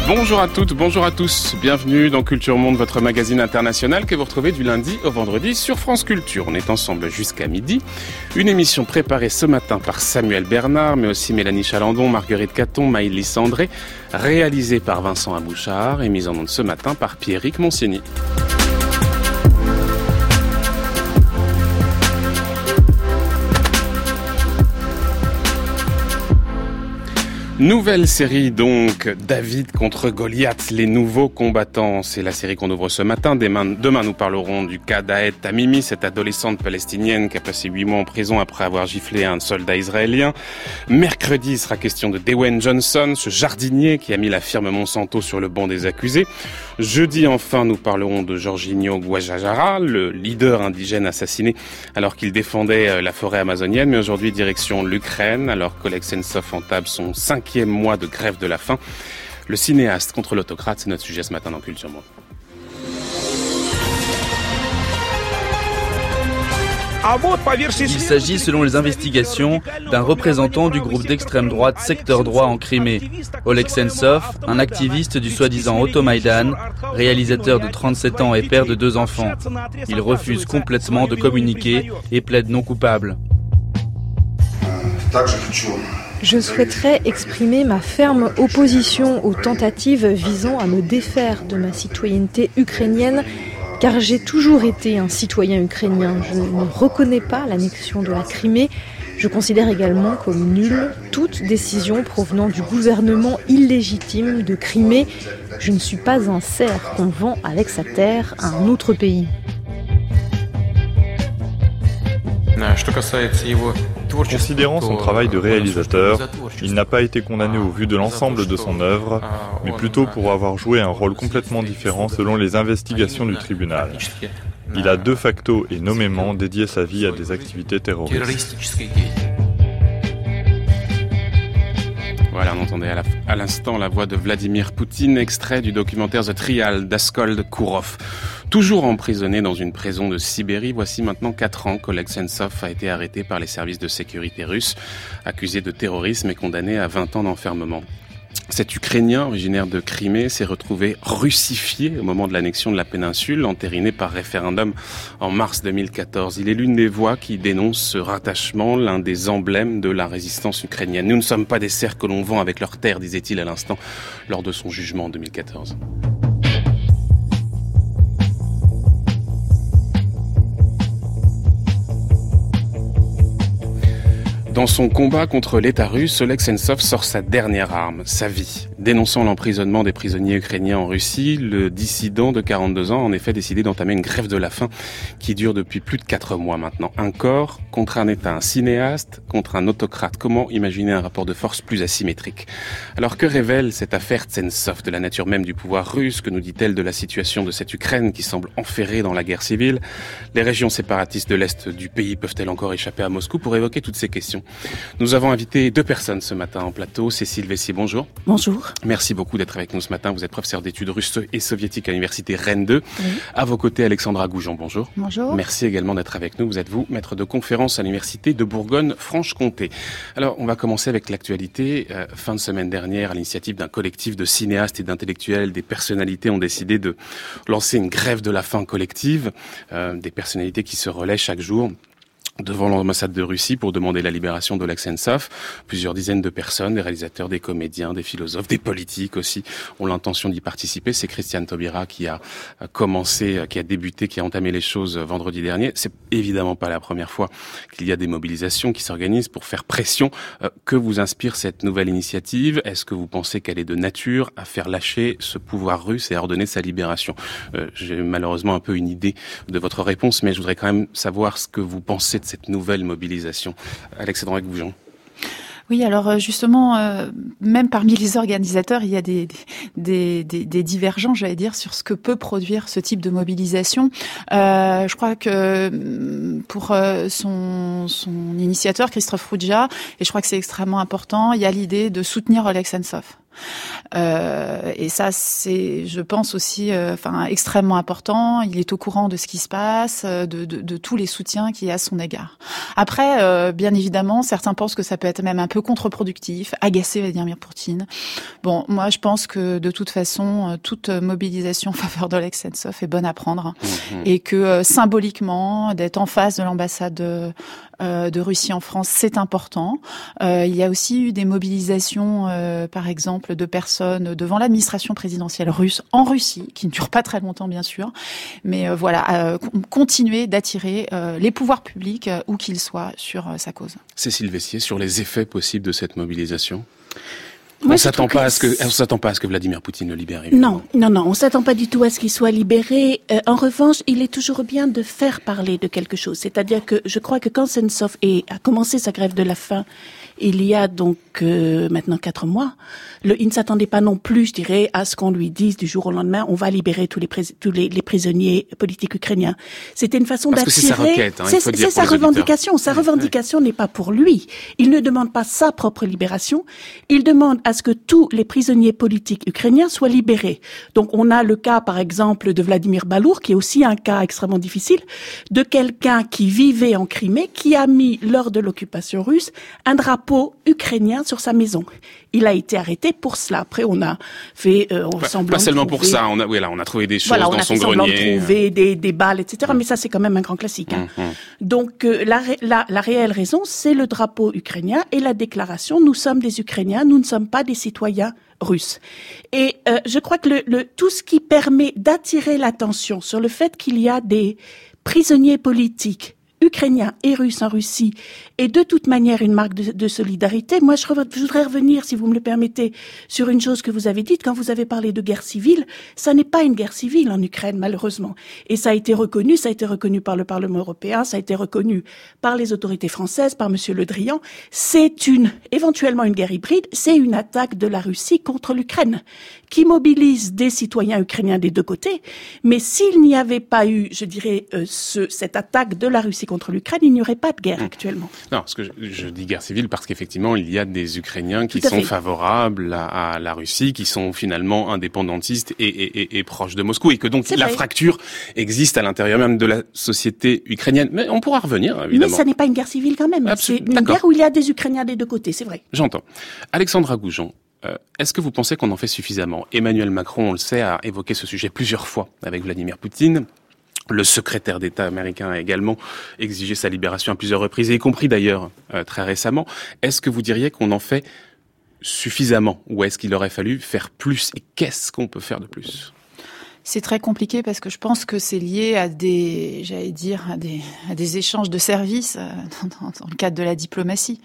Bonjour à toutes, bonjour à tous. Bienvenue dans Culture Monde, votre magazine international que vous retrouvez du lundi au vendredi sur France Culture. On est ensemble jusqu'à midi. Une émission préparée ce matin par Samuel Bernard, mais aussi Mélanie Chalandon, Marguerite Caton, Maïlis André, réalisée par Vincent Abouchard et mise en onde ce matin par Pierrick Monsigny. Nouvelle série donc, David contre Goliath, les nouveaux combattants. C'est la série qu'on ouvre ce matin. Demain, nous parlerons du cas d'Ahed Tamimi, cette adolescente palestinienne qui a passé 8 mois en prison après avoir giflé un soldat israélien. Mercredi, il sera question de Dwayne Johnson, ce jardinier qui a mis la firme Monsanto sur le banc des accusés. Jeudi, enfin, nous parlerons de Jorginho Guajajara, le leader indigène assassiné alors qu'il défendait la forêt amazonienne. Mais aujourd'hui, direction l'Ukraine, alors qu'Oleg Sentsov entame son 5e mois de grève de la faim. Le cinéaste contre l'autocrate, c'est notre sujet ce matin dans Culture Monde. Il s'agit, selon les investigations, d'un représentant du groupe d'extrême droite Secteur Droit en Crimée. Oleg Sentsov, un activiste du soi-disant Automaïdan, réalisateur de 37 ans et père de 2 enfants. Il refuse complètement de communiquer et plaide non coupable. Je souhaiterais exprimer ma ferme opposition aux tentatives visant à me défaire de ma citoyenneté ukrainienne, car j'ai toujours été un citoyen ukrainien. Je ne reconnais pas l'annexion de la Crimée. Je considère également comme nulle toute décision provenant du gouvernement illégitime de Crimée. Je ne suis pas un cerf qu'on vend avec sa terre à un autre pays. Considérant son travail de réalisateur, il n'a pas été condamné au vu de l'ensemble de son œuvre, mais plutôt pour avoir joué un rôle complètement différent selon les investigations du tribunal. Il a de facto et nommément dédié sa vie à des activités terroristes. Voilà, on entendait à l'instant la voix de Vladimir Poutine, extrait du documentaire The Trial d'Askold Kourov. Toujours emprisonné dans une prison de Sibérie, voici maintenant 4 ans qu'Oleg Sentsov a été arrêté par les services de sécurité russes, accusé de terrorisme et condamné à 20 ans d'enfermement. Cet Ukrainien, originaire de Crimée, s'est retrouvé russifié au moment de l'annexion de la péninsule, entériné par référendum en mars 2014. Il est l'une des voix qui dénonce ce rattachement, l'un des emblèmes de la résistance ukrainienne. Nous ne sommes pas des cerfs que l'on vend avec leur terre, disait-il à l'instant, lors de son jugement en 2014. Dans son combat contre l'État russe, Oleg Sentsov sort sa dernière arme, sa vie. Dénonçant l'emprisonnement des prisonniers ukrainiens en Russie, le dissident de 42 ans a en effet décidé d'entamer une grève de la faim qui dure depuis plus de 4 mois maintenant. Un corps contre un État, un cinéaste contre un autocrate. Comment imaginer un rapport de force plus asymétrique ? Alors que révèle cette affaire Sentsov de la nature même du pouvoir russe ? Que nous dit-elle de la situation de cette Ukraine qui semble enferrée dans la guerre civile ? Les régions séparatistes de l'Est du pays peuvent-elles encore échapper à Moscou ? Pour évoquer toutes ces questions, nous avons invité 2 personnes ce matin en plateau. Cécile Vessier, bonjour. Bonjour. Merci beaucoup d'être avec nous ce matin. Vous êtes professeur d'études russes et soviétiques à l'université Rennes 2. Oui. À vos côtés, Alexandra Goujon, bonjour. Bonjour. Merci également d'être avec nous. Vous êtes, maître de conférence à l'université de Bourgogne-Franche-Comté. Alors, on va commencer avec l'actualité. Fin de semaine dernière, à l'initiative d'un collectif de cinéastes et d'intellectuels, des personnalités ont décidé de lancer une grève de la faim collective. Des personnalités qui se relaient chaque jour devant l'ambassade de Russie pour demander la libération d'Oleg Sentsov. Plusieurs dizaines de personnes, des réalisateurs, des comédiens, des philosophes, des politiques aussi, ont l'intention d'y participer. C'est Christiane Taubira qui a commencé, qui a débuté, qui a entamé les choses vendredi dernier. C'est évidemment pas la première fois qu'il y a des mobilisations qui s'organisent pour faire pression. Que vous inspire cette nouvelle initiative ? Est-ce que vous pensez qu'elle est de nature à faire lâcher ce pouvoir russe et à ordonner sa libération ? J'ai malheureusement un peu une idée de votre réponse, mais je voudrais quand même savoir ce que vous pensez de cette nouvelle mobilisation. Alexandra Goujon. Oui, alors justement, même parmi les organisateurs, il y a des divergences, j'allais dire, sur ce que peut produire ce type de mobilisation. Je crois que pour son initiateur, Christophe Roudja, et je crois que c'est extrêmement important, il y a l'idée de soutenir Oleg Sentsov. Et ça, c'est, je pense aussi, extrêmement important. Il est au courant de ce qui se passe, de tous les soutiens qu'il y a à son égard. Après, bien évidemment, certains pensent que ça peut être même un peu contre-productif, agacer Vladimir Poutine. Bon, moi, je pense que de toute façon, toute mobilisation en faveur d'Oleg Sentsov est bonne à prendre, et que symboliquement, d'être en face de l'ambassade de Russie en France, c'est important. Il y a aussi eu des mobilisations, par exemple, de personnes devant l'administration présidentielle russe en Russie, qui ne durent pas très longtemps, bien sûr, mais continuer d'attirer les pouvoirs publics, où qu'ils soient, sur sa cause. Cécile Vessier, sur les effets possibles de cette mobilisation? Moi, on s'attend pas à ce que Vladimir Poutine le libère. Évidemment. Non, on s'attend pas du tout à ce qu'il soit libéré. En revanche, il est toujours bien de faire parler de quelque chose. C'est-à-dire que je crois que quand Sentsov a commencé sa grève de la faim, il y a donc maintenant 4 mois, il ne s'attendait pas non plus, je dirais, à ce qu'on lui dise du jour au lendemain, on va libérer tous les prisonniers politiques ukrainiens. C'était une façon d'attirer. Parce que c'est sa requête, c'est sa revendication. Sa revendication n'est pas pour lui. Il ne demande pas sa propre libération. Il demande à ce que tous les prisonniers politiques ukrainiens soient libérés. Donc on a le cas, par exemple, de Vladimir Balour, qui est aussi un cas extrêmement difficile, de quelqu'un qui vivait en Crimée, qui a mis, lors de l'occupation russe, un drapeau ukrainien sur sa maison. Il a été arrêté pour cela. Après, on a fait semblant pas seulement de trouver... pour ça. On a trouvé des choses dans son grenier. On a fait semblant de trouver des balles, etc. Mais ça, c'est quand même un grand classique. Donc, la réelle raison, c'est le drapeau ukrainien et la déclaration. Nous sommes des Ukrainiens, nous ne sommes pas des citoyens russes. Et je crois que tout ce qui permet d'attirer l'attention sur le fait qu'il y a des prisonniers politiques ukrainiens et russes en Russie, et de toute manière une marque de solidarité. Moi, je voudrais revenir, si vous me le permettez, sur une chose que vous avez dite. Quand vous avez parlé de guerre civile, ça n'est pas une guerre civile en Ukraine, malheureusement. Et ça a été reconnu par le Parlement européen, ça a été reconnu par les autorités françaises, par Monsieur Le Drian. C'est éventuellement une guerre hybride, c'est une attaque de la Russie contre l'Ukraine, qui mobilise des citoyens ukrainiens des deux côtés. Mais s'il n'y avait pas eu, je dirais, cette attaque de la Russie contre l'Ukraine, il n'y aurait pas de guerre actuellement. Non, parce que je dis guerre civile parce qu'effectivement, il y a des Ukrainiens qui sont favorables à la Russie, qui sont finalement indépendantistes et proches de Moscou, et que donc la fracture existe à l'intérieur même de la société ukrainienne. Mais on pourra revenir, évidemment. Mais ça n'est pas une guerre civile quand même. C'est une guerre où il y a des Ukrainiens des deux côtés, c'est vrai. J'entends. Alexandra Goujon, est-ce que vous pensez qu'on en fait suffisamment? Emmanuel Macron, on le sait, a évoqué ce sujet plusieurs fois avec Vladimir Poutine. Le secrétaire d'État américain a également exigé sa libération à plusieurs reprises, y compris d'ailleurs très récemment. Est-ce que vous diriez qu'on en fait suffisamment, ou est-ce qu'il aurait fallu faire plus? Et qu'est-ce qu'on peut faire de plus? C'est très compliqué parce que je pense que c'est lié à des échanges de services dans le cadre de la diplomatie.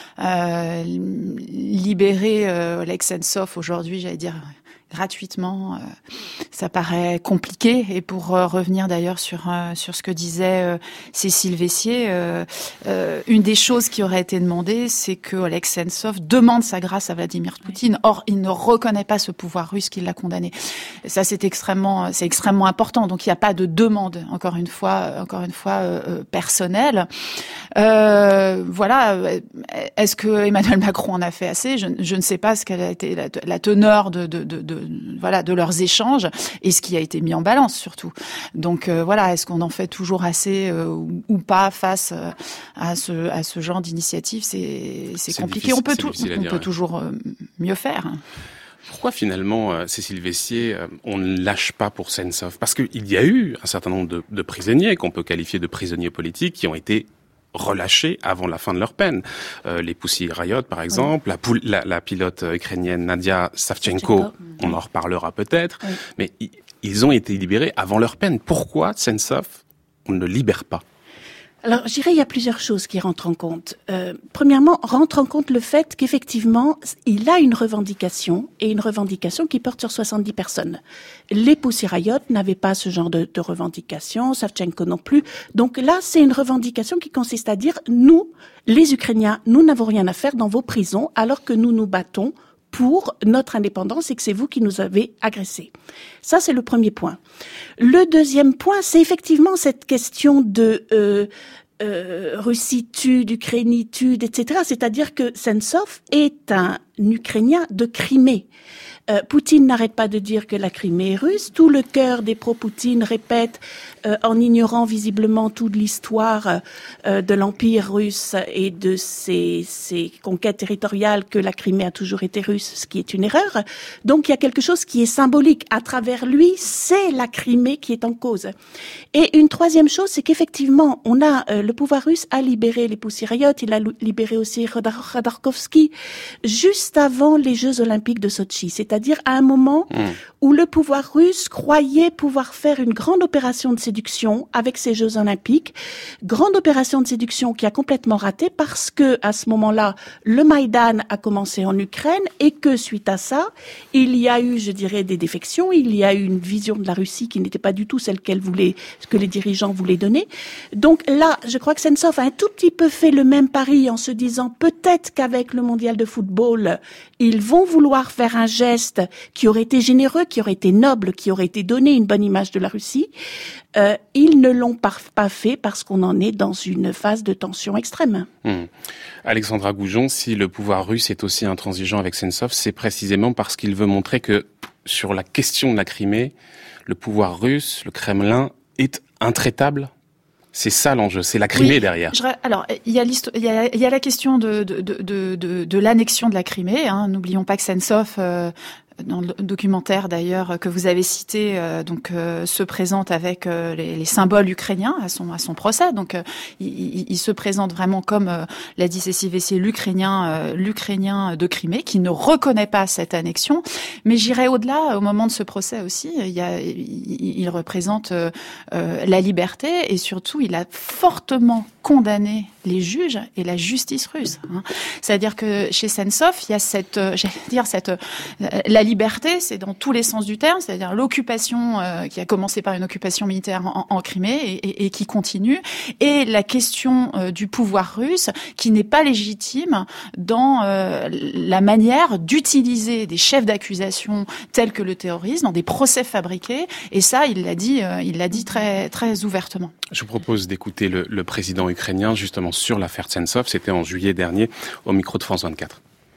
Libérer Oleg Sentsov aujourd'hui, gratuitement, ça paraît compliqué. Et pour revenir d'ailleurs sur ce que disait Cécile Vessier, une des choses qui aurait été demandée, c'est que Oleg Sentsov demande sa grâce à Vladimir Poutine. Or, il ne reconnaît pas ce pouvoir russe qui l'a condamné. Ça, c'est extrêmement important. Donc, il n'y a pas de demande, encore une fois, personnelle. Est-ce que Emmanuel Macron en a fait assez? Je ne sais pas ce quelle a été la teneur de leurs échanges et ce qui a été mis en balance surtout. Donc est-ce qu'on en fait toujours assez ou pas face à ce genre d'initiative? C'est compliqué. On peut toujours mieux faire. Pourquoi finalement, Cécile Vessier, on ne lâche pas pour Sentsov? Parce qu'il y a eu un certain nombre de prisonniers qu'on peut qualifier de prisonniers politiques qui ont été relâchés avant la fin de leur peine. Les Pussy Riot, par exemple, la pilote ukrainienne Nadia Savchenko, on en reparlera peut-être, mais ils ont été libérés avant leur peine. Pourquoi Sentsov, on ne le libère pas? Alors, je dirais, il y a plusieurs choses qui rentrent en compte. Premièrement, rentre en compte le fait qu'effectivement, il a une revendication, et une revendication qui porte sur 70 personnes. Les Pussy Riot n'avaient pas ce genre de revendication, Savchenko non plus. Donc là, c'est une revendication qui consiste à dire, nous, les Ukrainiens, nous n'avons rien à faire dans vos prisons, alors que nous nous battons pour notre indépendance et que c'est vous qui nous avez agressés. Ça, c'est le premier point. Le deuxième point, c'est effectivement cette question de russitude, ukrainitude, etc. C'est-à-dire que Sentsov est un Ukrainien de Crimée. Poutine n'arrête pas de dire que la Crimée est russe. Tout le cœur des pro-Poutine répète, en ignorant visiblement toute l'histoire de l'Empire russe et de ses conquêtes territoriales, que la Crimée a toujours été russe, ce qui est une erreur. Donc il y a quelque chose qui est symbolique. À travers lui, c'est la Crimée qui est en cause. Et une troisième chose, c'est qu'effectivement, le pouvoir russe a libéré les Pussy Riot, il a libéré aussi Khodorkovsky juste avant les Jeux Olympiques de Sotchi. C'est-à-dire à un moment où le pouvoir russe croyait pouvoir faire une grande opération de séduction avec ces Jeux Olympiques, grande opération de séduction qui a complètement raté parce que à ce moment-là, le Maïdan a commencé en Ukraine et que suite à ça, il y a eu, je dirais, des défections, il y a eu une vision de la Russie qui n'était pas du tout celle que les dirigeants voulaient donner. Donc là, je crois que Sentsov a un tout petit peu fait le même pari en se disant peut-être qu'avec le mondial de football, ils vont vouloir faire un geste qui aurait été généreux, qui aurait été noble, qui aurait été donné une bonne image de la Russie. Ils ne l'ont pas fait parce qu'on en est dans une phase de tension extrême. Alexandra Goujon, si le pouvoir russe est aussi intransigeant avec Sentsov, c'est précisément parce qu'il veut montrer que sur la question de la Crimée, le pouvoir russe, le Kremlin, est intraitable. C'est ça l'enjeu, c'est la Crimée derrière. Alors, il y a la question de l'annexion de la Crimée. N'oublions pas que Sentsov, dans le documentaire d'ailleurs que vous avez cité, se présente avec les symboles ukrainiens à son procès. Donc, il se présente vraiment comme l'a dit Cécile Vessier, l'Ukrainien de Crimée, qui ne reconnaît pas cette annexion. Mais j'irai au-delà. Au moment de ce procès aussi, il représente la liberté et surtout, il a fortement condamné les juges et la justice russe. C'est-à-dire que chez Sentsov, il y a la liberté, c'est dans tous les sens du terme, c'est-à-dire l'occupation qui a commencé par une occupation militaire en Crimée et qui continue, et la question du pouvoir russe qui n'est pas légitime dans la manière d'utiliser des chefs d'accusation tels que le terrorisme dans des procès fabriqués. Et ça, il l'a dit très très ouvertement. Je vous propose d'écouter le président ukrainien justement sur l'affaire Sentsov. C'était en juillet dernier au micro de France 24.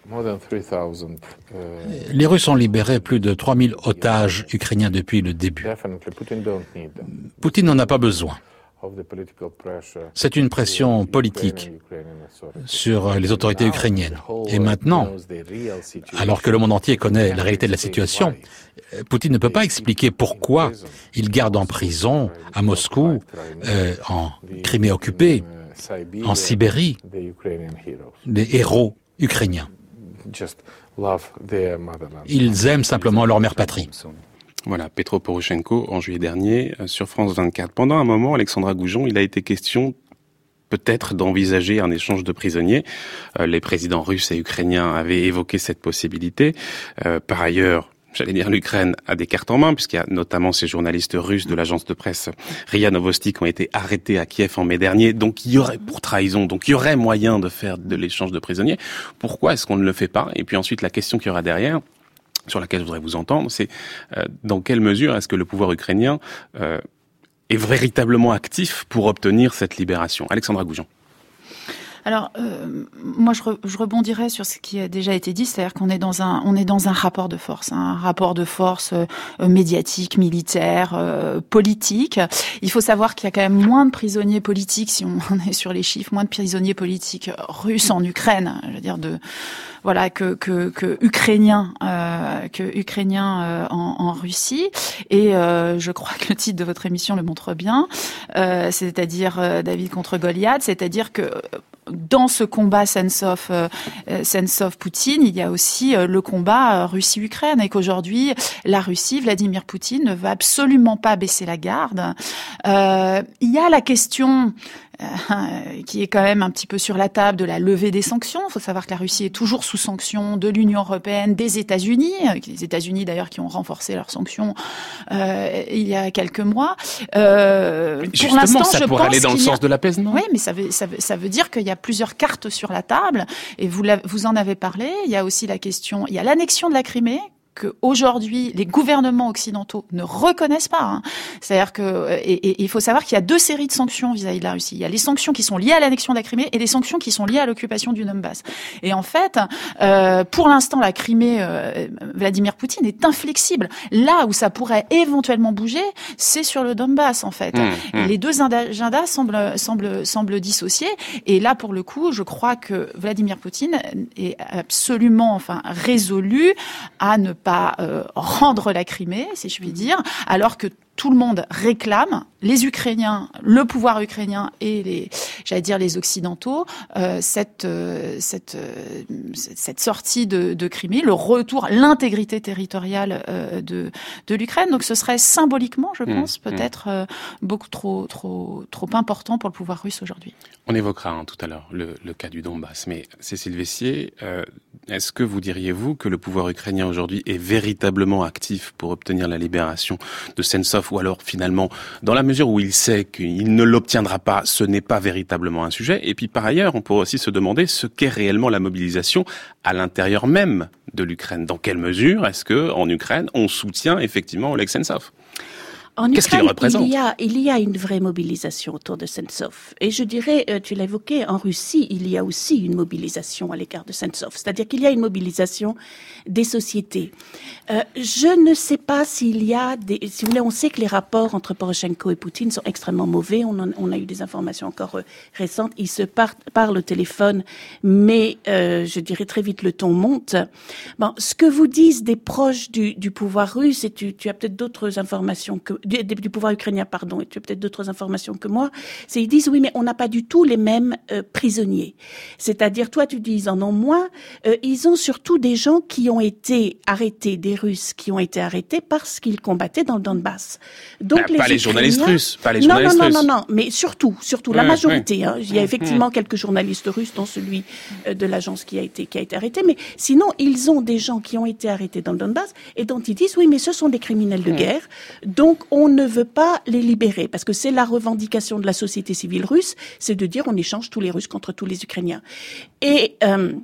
Les Russes ont libéré plus de 3000 otages ukrainiens depuis le début. Poutine n'en a pas besoin. C'est une pression politique sur les autorités ukrainiennes. Et maintenant, alors que le monde entier connaît la réalité de la situation, Poutine ne peut pas expliquer pourquoi il garde en prison, à Moscou, en Crimée occupée, en Sibérie, des héros ukrainiens. Ils aiment simplement leur mère patrie. Voilà, Petro Poroshenko en juillet dernier sur France 24. Pendant un moment, Alexandra Goujon, il a été question peut-être d'envisager un échange de prisonniers. Les présidents russes et ukrainiens avaient évoqué cette possibilité. Par ailleurs, l'Ukraine a des cartes en main, puisqu'il y a notamment ces journalistes russes de l'agence de presse RIA Novosti qui ont été arrêtés à Kiev en mai dernier. Donc il y aurait, pour trahison, donc il y aurait moyen de faire de l'échange de prisonniers. Pourquoi est-ce qu'on ne le fait pas? Et puis ensuite, la question qu'il y aura derrière, sur laquelle je voudrais vous entendre, c'est dans quelle mesure est-ce que le pouvoir ukrainien est véritablement actif pour obtenir cette libération? Alexandra Goujon. Alors, moi, je rebondirais sur ce qui a déjà été dit, c'est-à-dire qu'on est dans un rapport de force, médiatique, militaire, politique. Il faut savoir qu'il y a quand même moins de prisonniers politiques, si on est sur les chiffres, moins de prisonniers politiques russes en Ukraine, je veux dire que ukrainiens en Russie. Et je crois que le titre de votre émission le montre bien, c'est-à-dire David contre Goliath, c'est-à-dire que dans ce combat Sentsov-Poutine, il y a aussi le combat Russie-Ukraine, et qu'aujourd'hui, la Russie, Vladimir Poutine, ne va absolument pas baisser la garde. Il y a la question qui est quand même un petit peu sur la table de la levée des sanctions. Il faut savoir que la Russie est toujours sous sanctions de l'Union européenne, des États-Unis, les États-Unis d'ailleurs qui ont renforcé leurs sanctions il y a quelques mois. Justement, pour l'instant, ça pourrait aller dans le sens de l'apaisement. Oui, mais ça veut dire qu'il y a plusieurs cartes sur la table, et vous en avez parlé. Il y a aussi la question, il y a l'annexion de la Crimée, qu'aujourd'hui, les gouvernements occidentaux ne reconnaissent pas. Hein. C'est-à-dire que, et il faut savoir qu'il y a 2 séries de sanctions vis-à-vis de la Russie. Il y a les sanctions qui sont liées à l'annexion de la Crimée et les sanctions qui sont liées à l'occupation du Donbass. Et en fait, pour l'instant, la Crimée, Vladimir Poutine est inflexible. Là où ça pourrait éventuellement bouger, c'est sur le Donbass, en fait. Les 2 agendas semblent dissociés. Et là, pour le coup, je crois que Vladimir Poutine est absolument, résolu à ne pas rendre la Crimée, si je puis dire, alors que tout le monde réclame, les Ukrainiens, le pouvoir ukrainien et les Occidentaux, cette sortie de Crimée, le retour, l'intégrité territoriale de l'Ukraine. Donc ce serait symboliquement, je pense, peut-être beaucoup trop important pour le pouvoir russe aujourd'hui. On évoquera tout à l'heure le cas du Donbass, mais Cécile Vessier, est-ce que vous diriez-vous que le pouvoir ukrainien aujourd'hui est véritablement actif pour obtenir la libération de Sentsov, ou alors finalement, dans la mesure où il sait qu'il ne l'obtiendra pas, ce n'est pas véritablement un sujet? Et puis par ailleurs, on pourrait aussi se demander ce qu'est réellement la mobilisation à l'intérieur même de l'Ukraine. Dans quelle mesure est-ce que en Ukraine on soutient effectivement Oleg Sentsov? En Qu'est-ce qu'il représente? Il y a une vraie mobilisation autour de Sentsov. Et je dirais, tu l'as évoqué, en Russie, il y a aussi une mobilisation à l'égard de Sentsov. C'est-à-dire qu'il y a une mobilisation des sociétés. Je ne sais pas s'il y a si vous voulez, on sait que les rapports entre Poroshenko et Poutine sont extrêmement mauvais. On a eu des informations encore récentes. Ils se parlent au téléphone, mais je dirais très vite le ton monte. Bon, ce que vous disent des proches du pouvoir russe, et tu as peut-être d'autres informations du pouvoir ukrainien, pardon, et tu as peut-être d'autres informations que moi, c'est ils disent oui, mais on n'a pas du tout les mêmes prisonniers. C'est-à-dire, toi tu dis ils en ont moins, ils ont surtout des gens qui ont été arrêtés, des Russes qui ont été arrêtés parce qu'ils combattaient dans le Donbass. Donc pas les journalistes russes, non, mais surtout la majorité. Hein. Il y a effectivement quelques journalistes russes, dont celui de l'agence qui a été arrêté, mais sinon ils ont des gens qui ont été arrêtés dans le Donbass et dont ils disent oui, mais ce sont des criminels de guerre, donc on ne veut pas les libérer, parce que c'est la revendication de la société civile russe, c'est de dire on échange tous les Russes contre tous les Ukrainiens. Et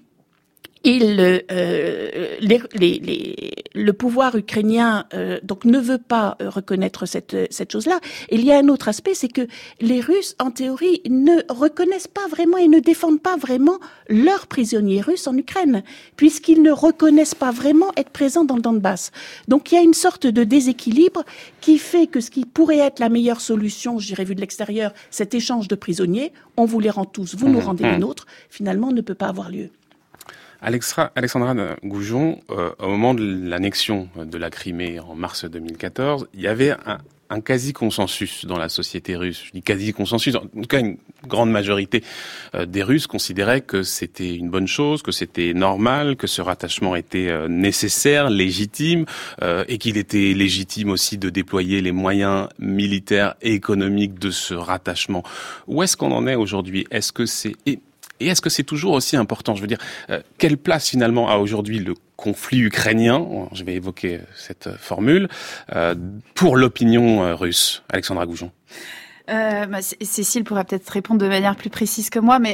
le pouvoir ukrainien donc ne veut pas reconnaître cette chose-là. Et il y a un autre aspect, c'est que les Russes, en théorie, ne reconnaissent pas vraiment et ne défendent pas vraiment leurs prisonniers russes en Ukraine, puisqu'ils ne reconnaissent pas vraiment être présents dans le Donbass. Donc il y a une sorte de déséquilibre qui fait que ce qui pourrait être la meilleure solution, je dirais vu de l'extérieur, cet échange de prisonniers, on vous les rend tous, vous nous rendez les nôtres, finalement ne peut pas avoir lieu. Alexandra Goujon, au moment de l'annexion de la Crimée en mars 2014, il y avait un quasi-consensus dans la société russe. Je dis quasi-consensus, en tout cas une grande majorité des Russes considéraient que c'était une bonne chose, que c'était normal, que ce rattachement était nécessaire, légitime, et qu'il était légitime aussi de déployer les moyens militaires et économiques de ce rattachement. Où est-ce qu'on en est aujourd'hui? Est-ce que c'est... Et est-ce que c'est toujours aussi important? Je veux dire, quelle place finalement a aujourd'hui le conflit ukrainien, je vais évoquer cette formule, pour l'opinion russe? Alexandra Goujon. Cécile pourra peut-être répondre de manière plus précise que moi, mais...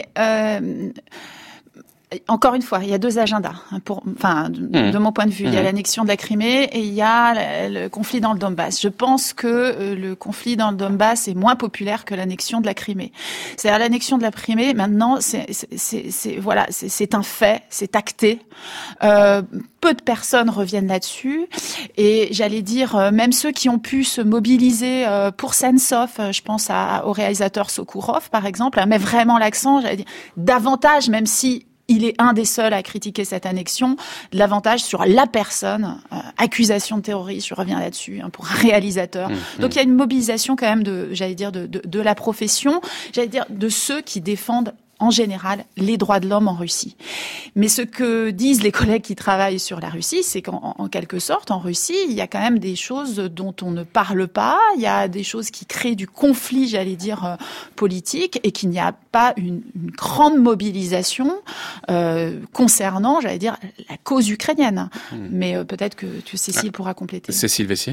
Encore une fois, il y a 2 agendas. De mon point de vue, il y a l'annexion de la Crimée et il y a le conflit dans le Donbass. Je pense que le conflit dans le Donbass est moins populaire que l'annexion de la Crimée. C'est-à-dire l'annexion de la Crimée, maintenant, c'est un fait, c'est acté. Peu de personnes reviennent là-dessus et j'allais dire même ceux qui ont pu se mobiliser pour Sentsov, je pense au réalisateur Sokourov par exemple, met vraiment l'accent, j'allais dire, davantage, même si il est un des seuls à critiquer cette annexion, l'avantage sur la personne, accusation de terrorisme, je reviens là-dessus, pour un réalisateur. Donc il y a une mobilisation quand même de la profession, de ceux qui défendent en général les droits de l'homme en Russie. Mais ce que disent les collègues qui travaillent sur la Russie, c'est qu'en quelque sorte, en Russie, il y a quand même des choses dont on ne parle pas, il y a des choses qui créent du conflit, politique, et qu'il n'y a pas une grande mobilisation concernant, la cause ukrainienne. Mais peut-être que Cécile pourra compléter. Cécile Vessier.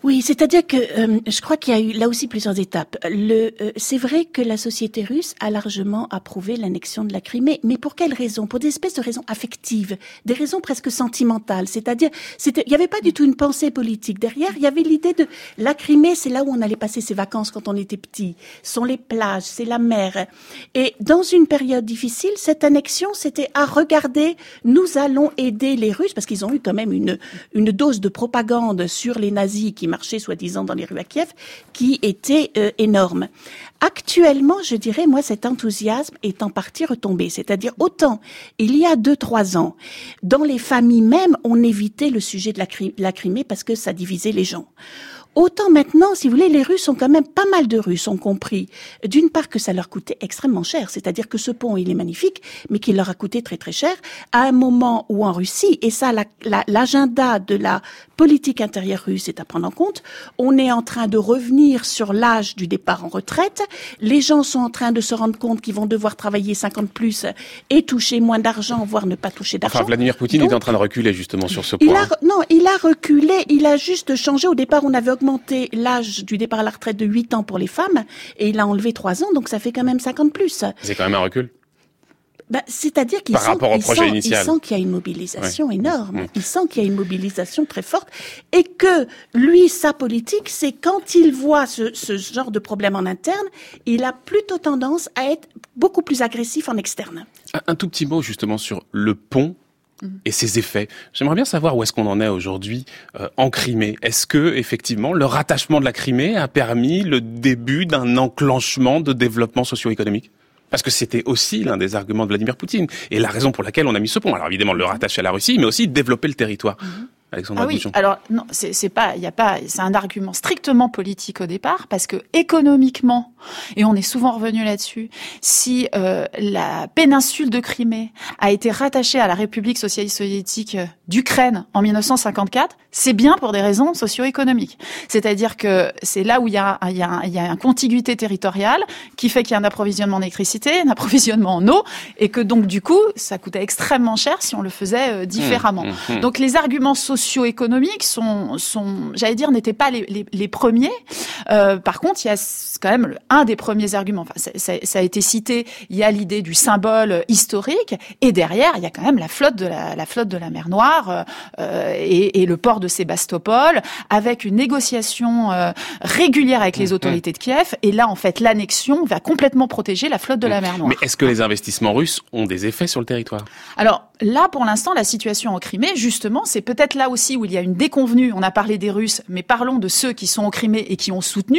Oui, c'est-à-dire que je crois qu'il y a eu là aussi plusieurs étapes. C'est vrai que la société russe a largement approuvé l'annexion de la Crimée, mais pour quelles raisons? Pour des espèces de raisons affectives, des raisons presque sentimentales. C'est-à-dire, il n'y avait pas du tout une pensée politique derrière. Il y avait l'idée de la Crimée, c'est là où on allait passer ses vacances quand on était petit. Ce sont les plages, c'est la mer. Et dans une période difficile, cette annexion, c'était regardez, nous allons aider les Russes, parce qu'ils ont eu quand même une dose de propagande sur les nazis qui marchaient soi-disant dans les rues à Kiev, qui était énorme. Actuellement, je dirais, moi, cet enthousiasme est en partie retombé. C'est-à-dire, autant, il y a 2-3 ans, dans les familles même, on évitait le sujet de la Crimée parce que ça divisait les gens. Autant maintenant, si vous voulez, les Russes ont quand même, pas mal de Russes ont compris, d'une part que ça leur coûtait extrêmement cher, c'est-à-dire que ce pont, il est magnifique, mais qu'il leur a coûté très très cher, à un moment où en Russie, et ça, l'agenda de la politique intérieure russe est à prendre en compte, on est en train de revenir sur l'âge du départ en retraite, les gens sont en train de se rendre compte qu'ils vont devoir travailler 50 plus et toucher moins d'argent, voire ne pas toucher d'argent. Enfin, Vladimir Poutine est en train de reculer justement sur ce point. Il a reculé, il a juste changé. Au départ, on avait augmenté l'âge du départ à la retraite de 8 ans pour les femmes, et il a enlevé 3 ans, donc ça fait quand même 50 plus. C'est quand même un recul. C'est-à-dire qu'il sent qu'il y a une mobilisation énorme. Il sent qu'il y a une mobilisation très forte et que lui, sa politique, c'est quand il voit ce genre de problème en interne, il a plutôt tendance à être beaucoup plus agressif en externe. Un tout petit mot justement sur le pont et ses effets. J'aimerais bien savoir où est-ce qu'on en est aujourd'hui en Crimée. Est-ce que effectivement le rattachement de la Crimée a permis le début d'un enclenchement de développement socio-économique ? Parce que c'était aussi l'un des arguments de Vladimir Poutine et la raison pour laquelle on a mis ce pont. Alors évidemment le rattacher à la Russie, mais aussi développer le territoire. Alexandra Bouchon. Alors non, c'est un argument strictement politique au départ, parce que économiquement, et on est souvent revenu là-dessus, si la péninsule de Crimée a été rattachée à la République socialiste soviétique d'Ukraine en 1954, c'est bien pour des raisons socio-économiques. C'est-à-dire que c'est là où il y a une contiguïté territoriale qui fait qu'il y a un approvisionnement en électricité, un approvisionnement en eau, et que donc du coup, ça coûtait extrêmement cher si on le faisait différemment. Donc les arguments socio-économiques j'allais dire, n'étaient pas les premiers. Par contre, il y a quand même un des premiers arguments. Enfin, ça a été cité. Il y a l'idée du symbole historique, et derrière, il y a quand même la flotte de la mer Noire et le port de Sébastopol, avec une négociation régulière avec les autorités de Kiev. Et là, en fait, l'annexion va complètement protéger la flotte de la mer Noire. Mais est-ce que les investissements russes ont des effets sur le territoire ? Alors là, pour l'instant, la situation en Crimée, justement, c'est peut-être là aussi où il y a une déconvenue. On a parlé des Russes, mais parlons de ceux qui sont en Crimée et qui ont soutenu.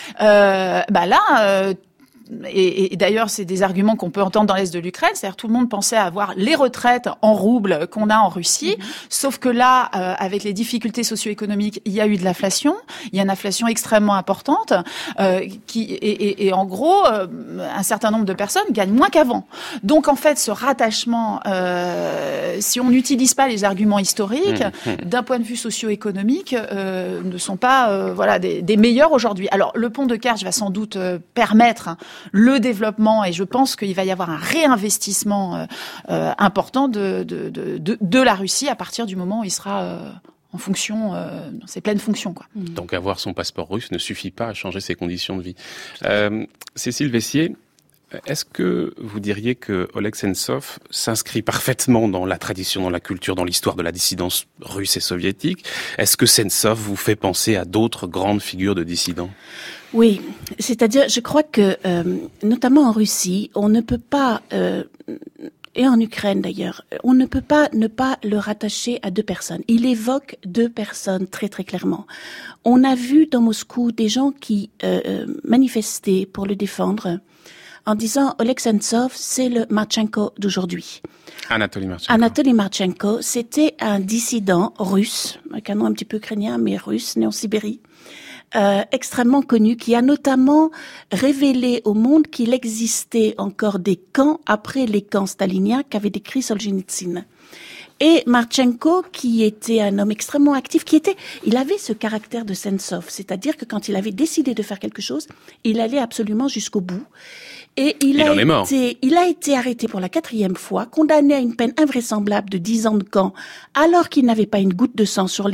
Et d'ailleurs, c'est des arguments qu'on peut entendre dans l'est de l'Ukraine. C'est-à-dire, tout le monde pensait avoir les retraites en roubles qu'on a en Russie. Sauf que là, avec les difficultés socio-économiques, il y a eu de l'inflation. Il y a une inflation extrêmement importante, et en gros, un certain nombre de personnes gagnent moins qu'avant. Donc, en fait, ce rattachement, si on n'utilise pas les arguments historiques, d'un point de vue socio-économique, ne sont pas, des meilleurs aujourd'hui. Alors, le pont de Kerch va sans doute permettre le développement, et je pense qu'il va y avoir un réinvestissement important de la Russie à partir du moment où il sera en fonction, dans ses pleines fonctions, quoi. Donc avoir son passeport russe ne suffit pas à changer ses conditions de vie. Cécile Vessier, est-ce que vous diriez que Oleg Sentsov s'inscrit parfaitement dans la tradition, dans la culture, dans l'histoire de la dissidence russe et soviétique ? Est-ce que Sentsov vous fait penser à d'autres grandes figures de dissidents ? Oui, c'est-à-dire, je crois que, notamment en Russie, on ne peut pas, et en Ukraine d'ailleurs, on ne peut pas ne pas le rattacher à 2 personnes. Il évoque 2 personnes très très clairement. On a vu dans Moscou des gens qui manifestaient pour le défendre, en disant Oleg Sentsov, c'est le Marchenko d'aujourd'hui. Anatoly Marchenko, c'était un dissident russe, avec un nom un petit peu ukrainien, mais russe, né en Sibérie, extrêmement connu, qui a notamment révélé au monde qu'il existait encore des camps après les camps staliniens qu'avait décrit Solzhenitsyn. Et Marchenko, qui était un homme extrêmement actif, il avait ce caractère de Sentsov, c'est-à-dire que quand il avait décidé de faire quelque chose, il allait absolument jusqu'au bout. Et il a été arrêté pour la 4e fois, condamné à une peine invraisemblable de 10 ans de camp, alors qu'il n'avait pas une goutte de sang sur les mains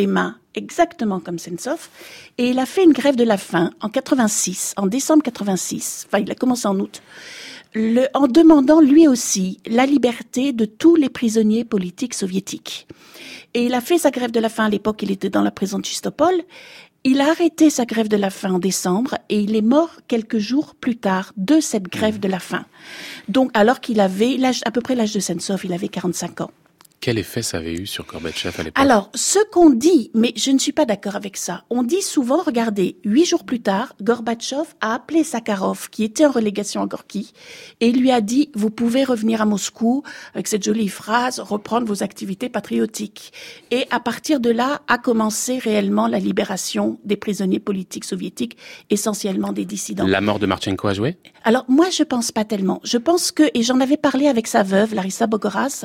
exactement comme Sentsov, et il a fait une grève de la faim en décembre 86, enfin il a commencé en août, en demandant lui aussi la liberté de tous les prisonniers politiques soviétiques. Et il a fait sa grève de la faim, à l'époque il était dans la prison de Chistopol. Il a arrêté sa grève de la faim en décembre et il est mort quelques jours plus tard de cette grève de la faim. Donc, alors qu'il avait à peu près l'âge de Sentsov, il avait 45 ans. Quel effet ça avait eu sur Gorbatchev à l'époque? Alors, ce qu'on dit, mais je ne suis pas d'accord avec ça, on dit souvent, regardez, 8 jours plus tard, Gorbatchev a appelé Sakharov, qui était en relégation à Gorky, et il lui a dit, vous pouvez revenir à Moscou, avec cette jolie phrase, reprendre vos activités patriotiques. Et à partir de là, a commencé réellement la libération des prisonniers politiques soviétiques, essentiellement des dissidents. La mort de Marchenko a joué? Alors, moi, je pense pas tellement. Je pense que, et j'en avais parlé avec sa veuve, Larissa Bogoraz,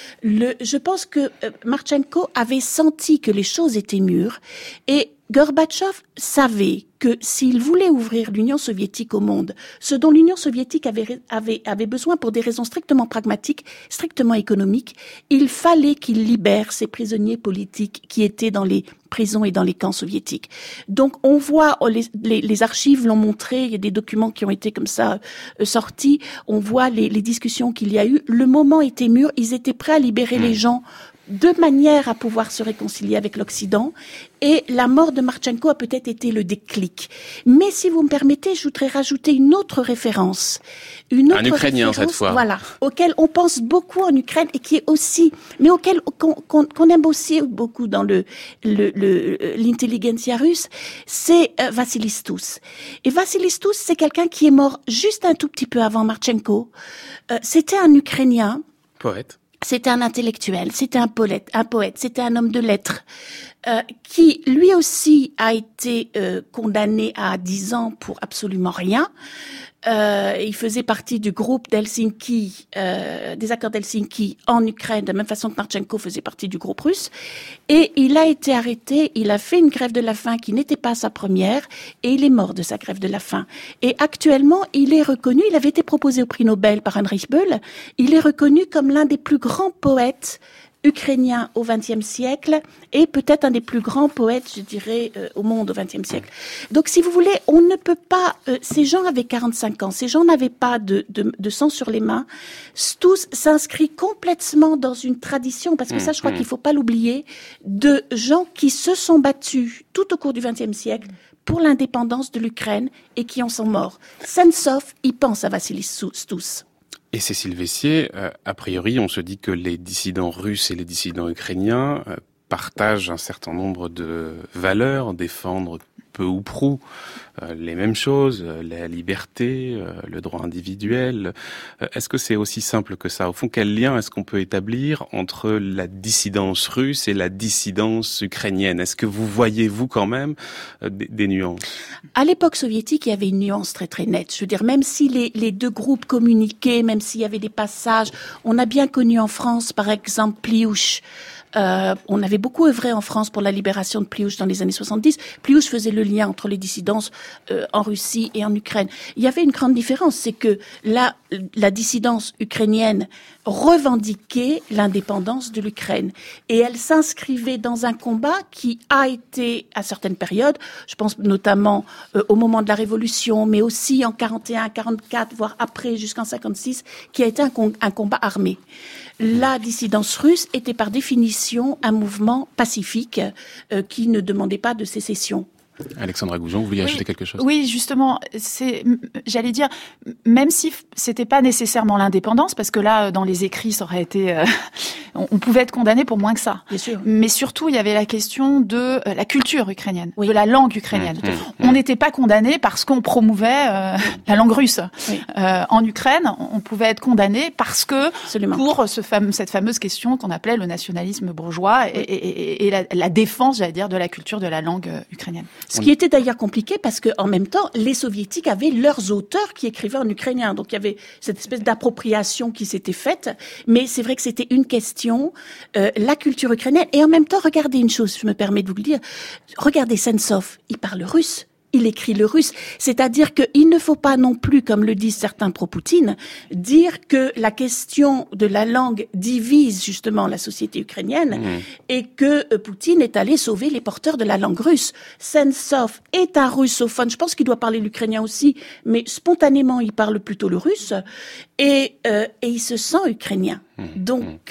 je pense que Marchenko avait senti que les choses étaient mûres et Gorbatchev savait que s'il voulait ouvrir l'Union soviétique au monde, ce dont l'Union soviétique avait besoin pour des raisons strictement pragmatiques, strictement économiques, il fallait qu'il libère ces prisonniers politiques qui étaient dans les prisons et dans les camps soviétiques. Donc on voit, les archives l'ont montré, il y a des documents qui ont été comme ça sortis, on voit les discussions qu'il y a eu, le moment était mûr, ils étaient prêts à libérer les gens de manière à pouvoir se réconcilier avec l'Occident. Et la mort de Marchenko a peut-être été le déclic. Mais si vous me permettez, je voudrais rajouter une autre référence. Un Ukrainien cette fois. Voilà, auquel on pense beaucoup en Ukraine et qui est aussi, mais auquel qu'on aime aussi beaucoup dans l'intelligentsia russe, c'est Vassili Stous. Et Vassili Stous, c'est quelqu'un qui est mort juste un tout petit peu avant Marchenko. C'était un Ukrainien. Poète. C'était un intellectuel, c'était un poète, c'était un homme de lettres, qui lui aussi a été condamné à 10 ans pour absolument rien. Il faisait partie du groupe d'Helsinki, des accords d'Helsinki en Ukraine, de la même façon que Marchenko faisait partie du groupe russe. Et il a été arrêté, il a fait une grève de la faim qui n'était pas sa première, et il est mort de sa grève de la faim. Et actuellement, il est reconnu, il avait été proposé au prix Nobel par Heinrich Böll, il est reconnu comme l'un des plus grands poètes ukrainien au XXe siècle et peut-être un des plus grands poètes, je dirais, au monde au XXe siècle. Donc, si vous voulez, on ne peut pas... ces gens avaient 45 ans, ces gens n'avaient pas de sang sur les mains. Stous s'inscrit complètement dans une tradition, parce que ça, je crois qu'il ne faut pas l'oublier, de gens qui se sont battus tout au cours du XXe siècle pour l'indépendance de l'Ukraine et qui en sont morts. Sentsov, il pense à Vassili Stous. Et Cécile Vessier, a priori, on se dit que les dissidents russes et les dissidents ukrainiens partagent un certain nombre de valeurs, défendre peu ou prou les mêmes choses, la liberté, le droit individuel. Est-ce que c'est aussi simple que ça? Au fond, quel lien est-ce qu'on peut établir entre la dissidence russe et la dissidence ukrainienne? Est-ce que vous voyez, vous, quand même, des nuances? À l'époque soviétique, il y avait une nuance très très nette. Je veux dire, même si les deux groupes communiquaient, même s'il y avait des passages, on a bien connu en France, par exemple, Pliouch. On avait beaucoup œuvré en France pour la libération de Pliouch dans les années 70. Pliouch faisait le lien entre les dissidences en Russie et en Ukraine. Il y avait une grande différence, c'est que la dissidence ukrainienne revendiquait l'indépendance de l'Ukraine. Et elle s'inscrivait dans un combat qui a été, à certaines périodes, je pense notamment au moment de la Révolution, mais aussi en 41, 44, voire après, jusqu'en 56, qui a été un combat armé. La dissidence russe était par définition un mouvement pacifique qui ne demandait pas de sécession. Alexandra Goujon, vous vouliez ajouter quelque chose? Oui, justement, j'allais dire, même si c'était pas nécessairement l'indépendance, parce que là, dans les écrits, ça aurait été, on pouvait être condamné pour moins que ça. Bien sûr. Mais surtout, il y avait la question de la culture ukrainienne, de la langue ukrainienne. On n'était pas condamné parce qu'on promouvait la langue russe. En Ukraine, on pouvait être condamné parce que pour cette fameuse question qu'on appelait le nationalisme bourgeois et la défense, j'allais dire, de la culture de la langue ukrainienne. Ce qui était d'ailleurs compliqué parce que en même temps, les soviétiques avaient leurs auteurs qui écrivaient en ukrainien. Donc il y avait cette espèce d'appropriation qui s'était faite. Mais c'est vrai que c'était une question, la culture ukrainienne. Et en même temps, regardez une chose, je me permets de vous le dire. Regardez Sentsov, il parle russe. il écrit le russe. C'est-à-dire qu'il ne faut pas non plus, comme le disent certains pro-Poutine, dire que la question de la langue divise justement la société ukrainienne et que Poutine est allé sauver les porteurs de la langue russe. Sentsov est un russophone. Je pense qu'il doit parler l'ukrainien aussi, mais spontanément, il parle plutôt le russe et il se sent ukrainien. Donc,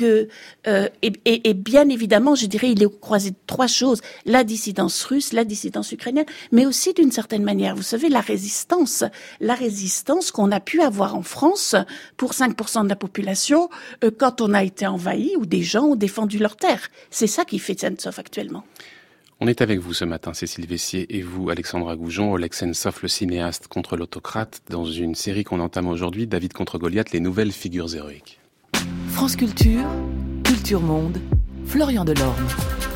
et bien évidemment, je dirais, il est croisé de trois choses. La dissidence russe, la dissidence ukrainienne, mais aussi d'une certaine manière, vous savez, la résistance qu'on a pu avoir en France pour 5% de la population quand on a été envahi ou des gens ont défendu leur terre. C'est ça qui fait Sentsov actuellement. On est avec vous ce matin, Cécile Vessier, et vous, Alexandra Goujon, Oleg Sentsov, le cinéaste contre l'autocrate, dans une série qu'on entame aujourd'hui, David contre Goliath, les nouvelles figures héroïques. France Culture, Culture Monde, Florian Delorme.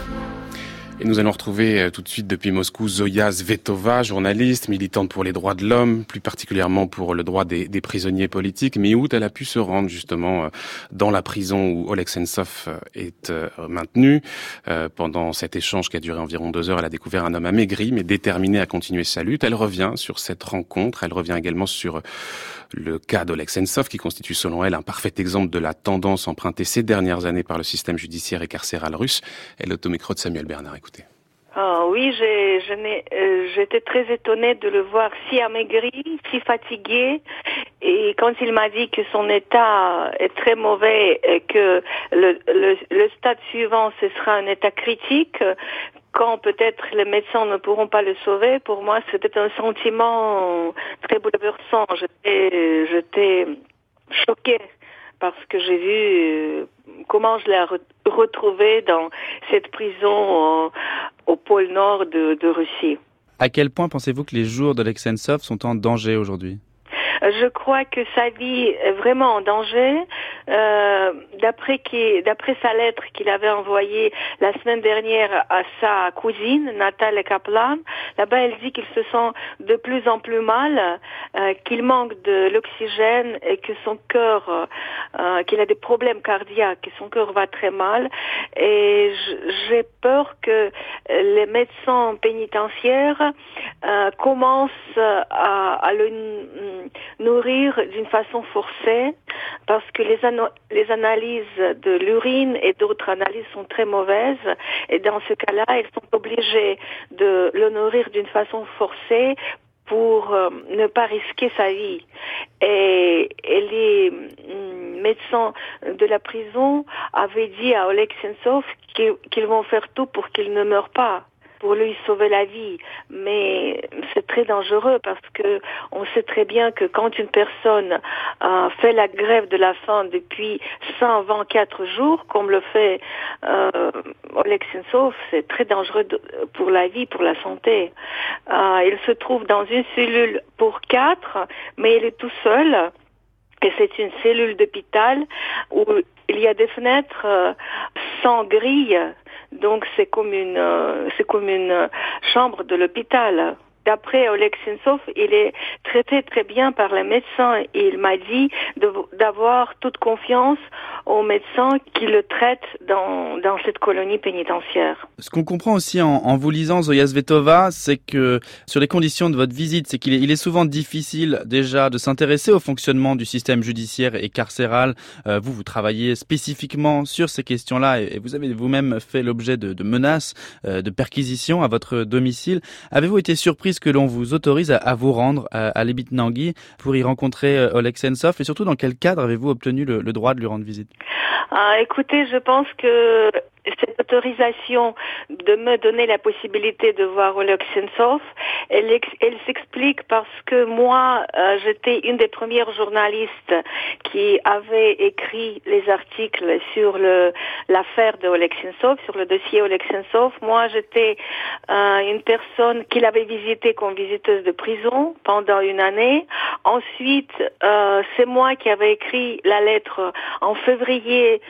Et nous allons retrouver tout de suite depuis Moscou Zoya Zvetova, journaliste, militante pour les droits de l'homme, plus particulièrement pour le droit des prisonniers politiques. Mais où elle a pu se rendre justement dans la prison où Oleg Sentsov est maintenu. Pendant cet échange qui a duré environ 2 heures, elle a découvert un homme amaigri mais déterminé à continuer sa lutte. Elle revient sur cette rencontre, elle revient également sur le cas d'Oleg Sentsov qui constitue selon elle un parfait exemple de la tendance empruntée ces dernières années par le système judiciaire et carcéral russe. Elle est au micro de Samuel Bernard. Écoutez. Oui, j'étais très étonnée de le voir si amaigri, si fatigué. Et quand il m'a dit que son état est très mauvais et que le stade suivant, ce sera un état critique, quand peut-être les médecins ne pourront pas le sauver, pour moi, c'était un sentiment très bouleversant. J'étais choquée parce que j'ai vu comment je l'ai retrouvé dans cette prison au pôle nord de Russie. À quel point pensez-vous que les jours d'Oleg Sentsov sont en danger aujourd'hui ? Je crois que sa vie est vraiment en danger. D'après sa lettre qu'il avait envoyée la semaine dernière à sa cousine, Nathalie Kaplan, là-bas elle dit qu'il se sent de plus en plus mal, qu'il manque de l'oxygène et que son cœur, qu'il a des problèmes cardiaques, que son cœur va très mal. Et j'ai peur que les médecins pénitentiaires commencent à le nourrir d'une façon forcée parce que les analyses de l'urine et d'autres analyses sont très mauvaises et dans ce cas-là, ils sont obligés de le nourrir d'une façon forcée pour ne pas risquer sa vie. Et les médecins de la prison avaient dit à Oleg Sentsov qu'ils vont faire tout pour qu'il ne meure pas, pour lui sauver la vie. Mais c'est très dangereux parce que on sait très bien que quand une personne fait la grève de la faim depuis 124 jours, comme le fait Oleg Sentsov, c'est très dangereux pour la vie, pour la santé. Il se trouve dans une cellule pour 4, mais il est tout seul. Et c'est une cellule d'hôpital où il y a des fenêtres sans grille. Donc c'est comme une chambre de l'hôpital. D'après Oleg Sentsov, il est traité très bien par les médecins et il m'a dit d'avoir toute confiance aux médecins qui le traitent dans cette colonie pénitentiaire. Ce qu'on comprend aussi en vous lisant, Zoya Zvetova, c'est que sur les conditions de votre visite, c'est qu'il est souvent difficile déjà de s'intéresser au fonctionnement du système judiciaire et carcéral. Vous travaillez spécifiquement sur ces questions-là et vous avez vous-même fait l'objet de menaces, de perquisitions à votre domicile. Avez-vous été surprise que l'on vous autorise à vous rendre à Libitnangui pour y rencontrer Oleg Sentsov et surtout dans quel cadre avez-vous obtenu le droit de lui rendre visite ? Écoutez, je pense que cette autorisation de me donner la possibilité de voir Oleg Sentsov, elle s'explique parce que moi, j'étais une des premières journalistes qui avait écrit les articles sur l'affaire de Oleg Sentsov, sur le dossier Oleg Sentsov. Moi, j'étais une personne qu'il avait visitée comme visiteuse de prison pendant une année. Ensuite, c'est moi qui avais écrit la lettre en février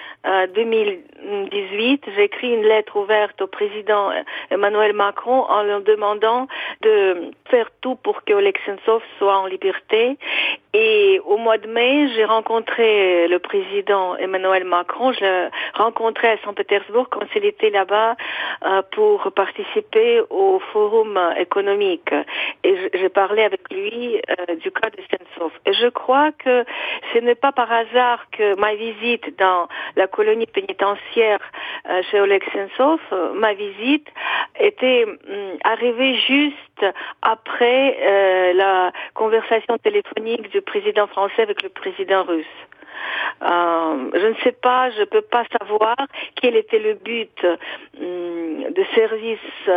2018. J'ai écrit une lettre ouverte au président Emmanuel Macron en lui demandant de faire tout pour que Oleg Sentsov soit en liberté. Et au mois de mai, j'ai rencontré le président Emmanuel Macron. Je l'ai rencontré à Saint-Pétersbourg quand il était là-bas pour participer au forum économique. Et j'ai parlé avec lui du cas de Sentsov. Et je crois que ce n'est pas par hasard que ma visite dans la colonie pénitentiaire chez Oleg Sentsov, ma visite était arrivée juste après la conversation téléphonique du président français avec le président russe. Je ne sais pas, je peux pas savoir quel était le but de services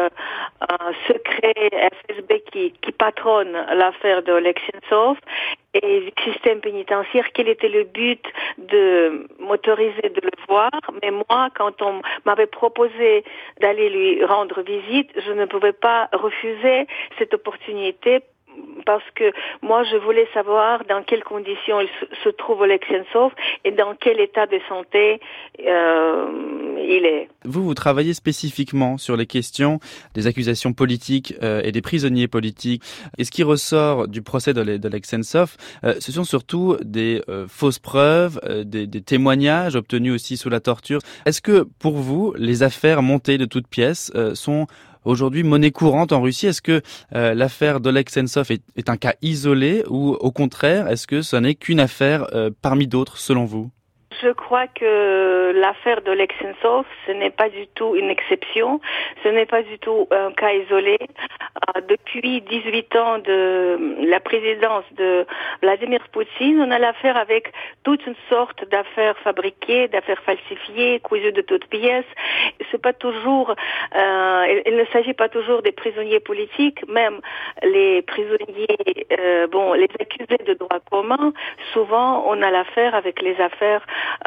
secrets FSB qui patronne l'affaire de Oleg Sentsov et du système pénitentiaire, quel était le but de m'autoriser de le voir. Mais moi, quand on m'avait proposé d'aller lui rendre visite, je ne pouvais pas refuser cette opportunité parce que moi, je voulais savoir dans quelles conditions il se trouve Oleg Sentsov et dans quel état de santé il est. Vous travaillez spécifiquement sur les questions des accusations politiques et des prisonniers politiques. Et ce qui ressort du procès d'Oleg Sentsov, ce sont surtout des fausses preuves, des témoignages obtenus aussi sous la torture. Est-ce que, pour vous, les affaires montées de toutes pièces sont aujourd'hui monnaie courante en Russie? Est-ce que l'affaire d'Oleg Sentsov est un cas isolé ou au contraire, est-ce que ce n'est qu'une affaire parmi d'autres selon vous? Je crois que l'affaire d'Oleg Sentsov, ce n'est pas du tout une exception, ce n'est pas du tout un cas isolé. Depuis 18 ans de la présidence de Vladimir Poutine, on a l'affaire avec toute une sorte d'affaires fabriquées, d'affaires falsifiées, cousues de toutes pièces. C'est pas toujours, il ne s'agit pas toujours des prisonniers politiques, même les prisonniers, les accusés de droit commun, souvent on a l'affaire avec les affaires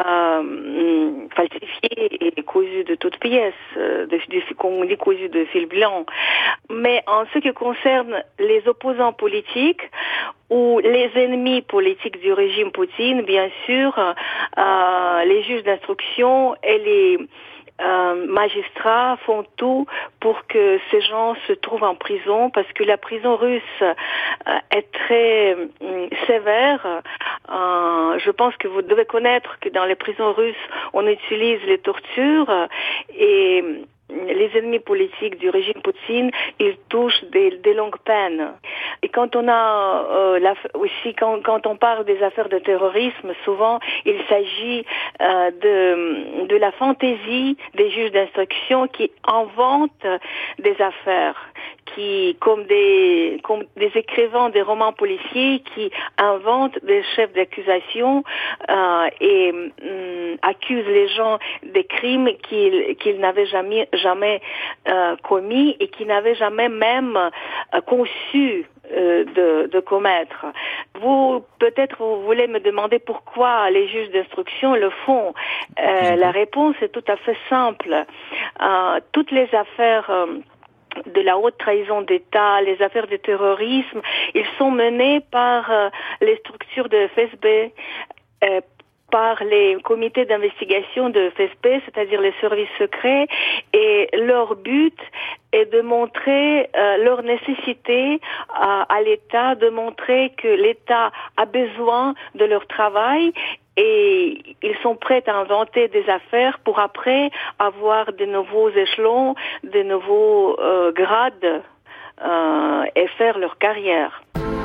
falsifiées et cousues de toutes pièces, comme on dit cousues de fil blanc. Mais en ce qui concerne les opposants politiques ou les ennemis politiques du régime Poutine, bien sûr, les juges d'instruction et les magistrats font tout pour que ces gens se trouvent en prison parce que la prison russe est très sévère. Je pense que vous devez connaître que dans les prisons russes, on utilise les tortures et les ennemis politiques du régime Poutine, ils touchent des longues peines. Et quand on a quand on parle des affaires de terrorisme, souvent il s'agit de la fantaisie des juges d'instruction qui inventent des affaires, qui comme des écrivains des romans policiers qui inventent des chefs d'accusation et accusent les gens des crimes qu'ils n'avaient jamais commis et qui n'avaient jamais même conçu de commettre. Peut-être vous voulez me demander pourquoi les juges d'instruction le font. La réponse est tout à fait simple. Toutes les affaires de la haute trahison d'État, les affaires de terrorisme, ils sont menés par les structures de FSB, par les comités d'investigation de FSB, c'est-à-dire les services secrets, et leur but est de montrer leur nécessité à l'État, de montrer que l'État a besoin de leur travail et ils sont prêts à inventer des affaires pour après avoir de nouveaux échelons, de nouveaux grades et faire leur carrière.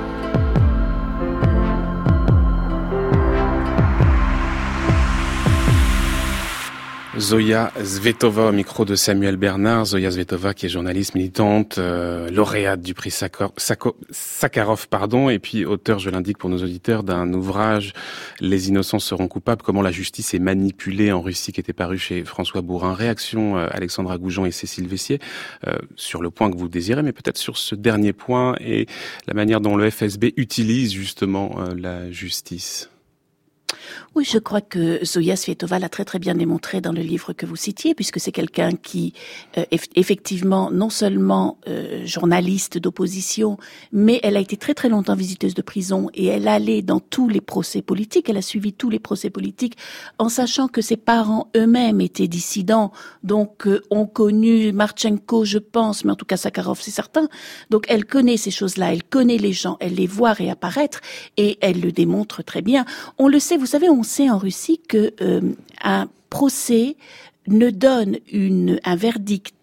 Zoya Svetova au micro de Samuel Bernard. Zoya Svetova qui est journaliste militante, lauréate du prix Sakharov, et puis auteur, je l'indique pour nos auditeurs, d'un ouvrage « Les innocents seront coupables. Comment la justice est manipulée en Russie » qui était paru chez François Bourin. Réaction Alexandra Goujon et Cécile Vessier sur le point que vous désirez, mais peut-être sur ce dernier point et la manière dont le FSB utilise justement la justice. Oui, je crois que Zoya Svietova l'a très très bien démontré dans le livre que vous citiez, puisque c'est quelqu'un qui, effectivement, non seulement journaliste d'opposition, mais elle a été très très longtemps visiteuse de prison et elle allait dans tous les procès politiques, elle a suivi tous les procès politiques en sachant que ses parents eux-mêmes étaient dissidents, donc ont connu Marchenko, je pense, mais en tout cas Sakharov, c'est certain. Donc elle connaît ces choses-là, elle connaît les gens, elle les voit réapparaître et elle le démontre très bien. On le sait, vous savez, on sait en Russie que un procès ne donne un verdict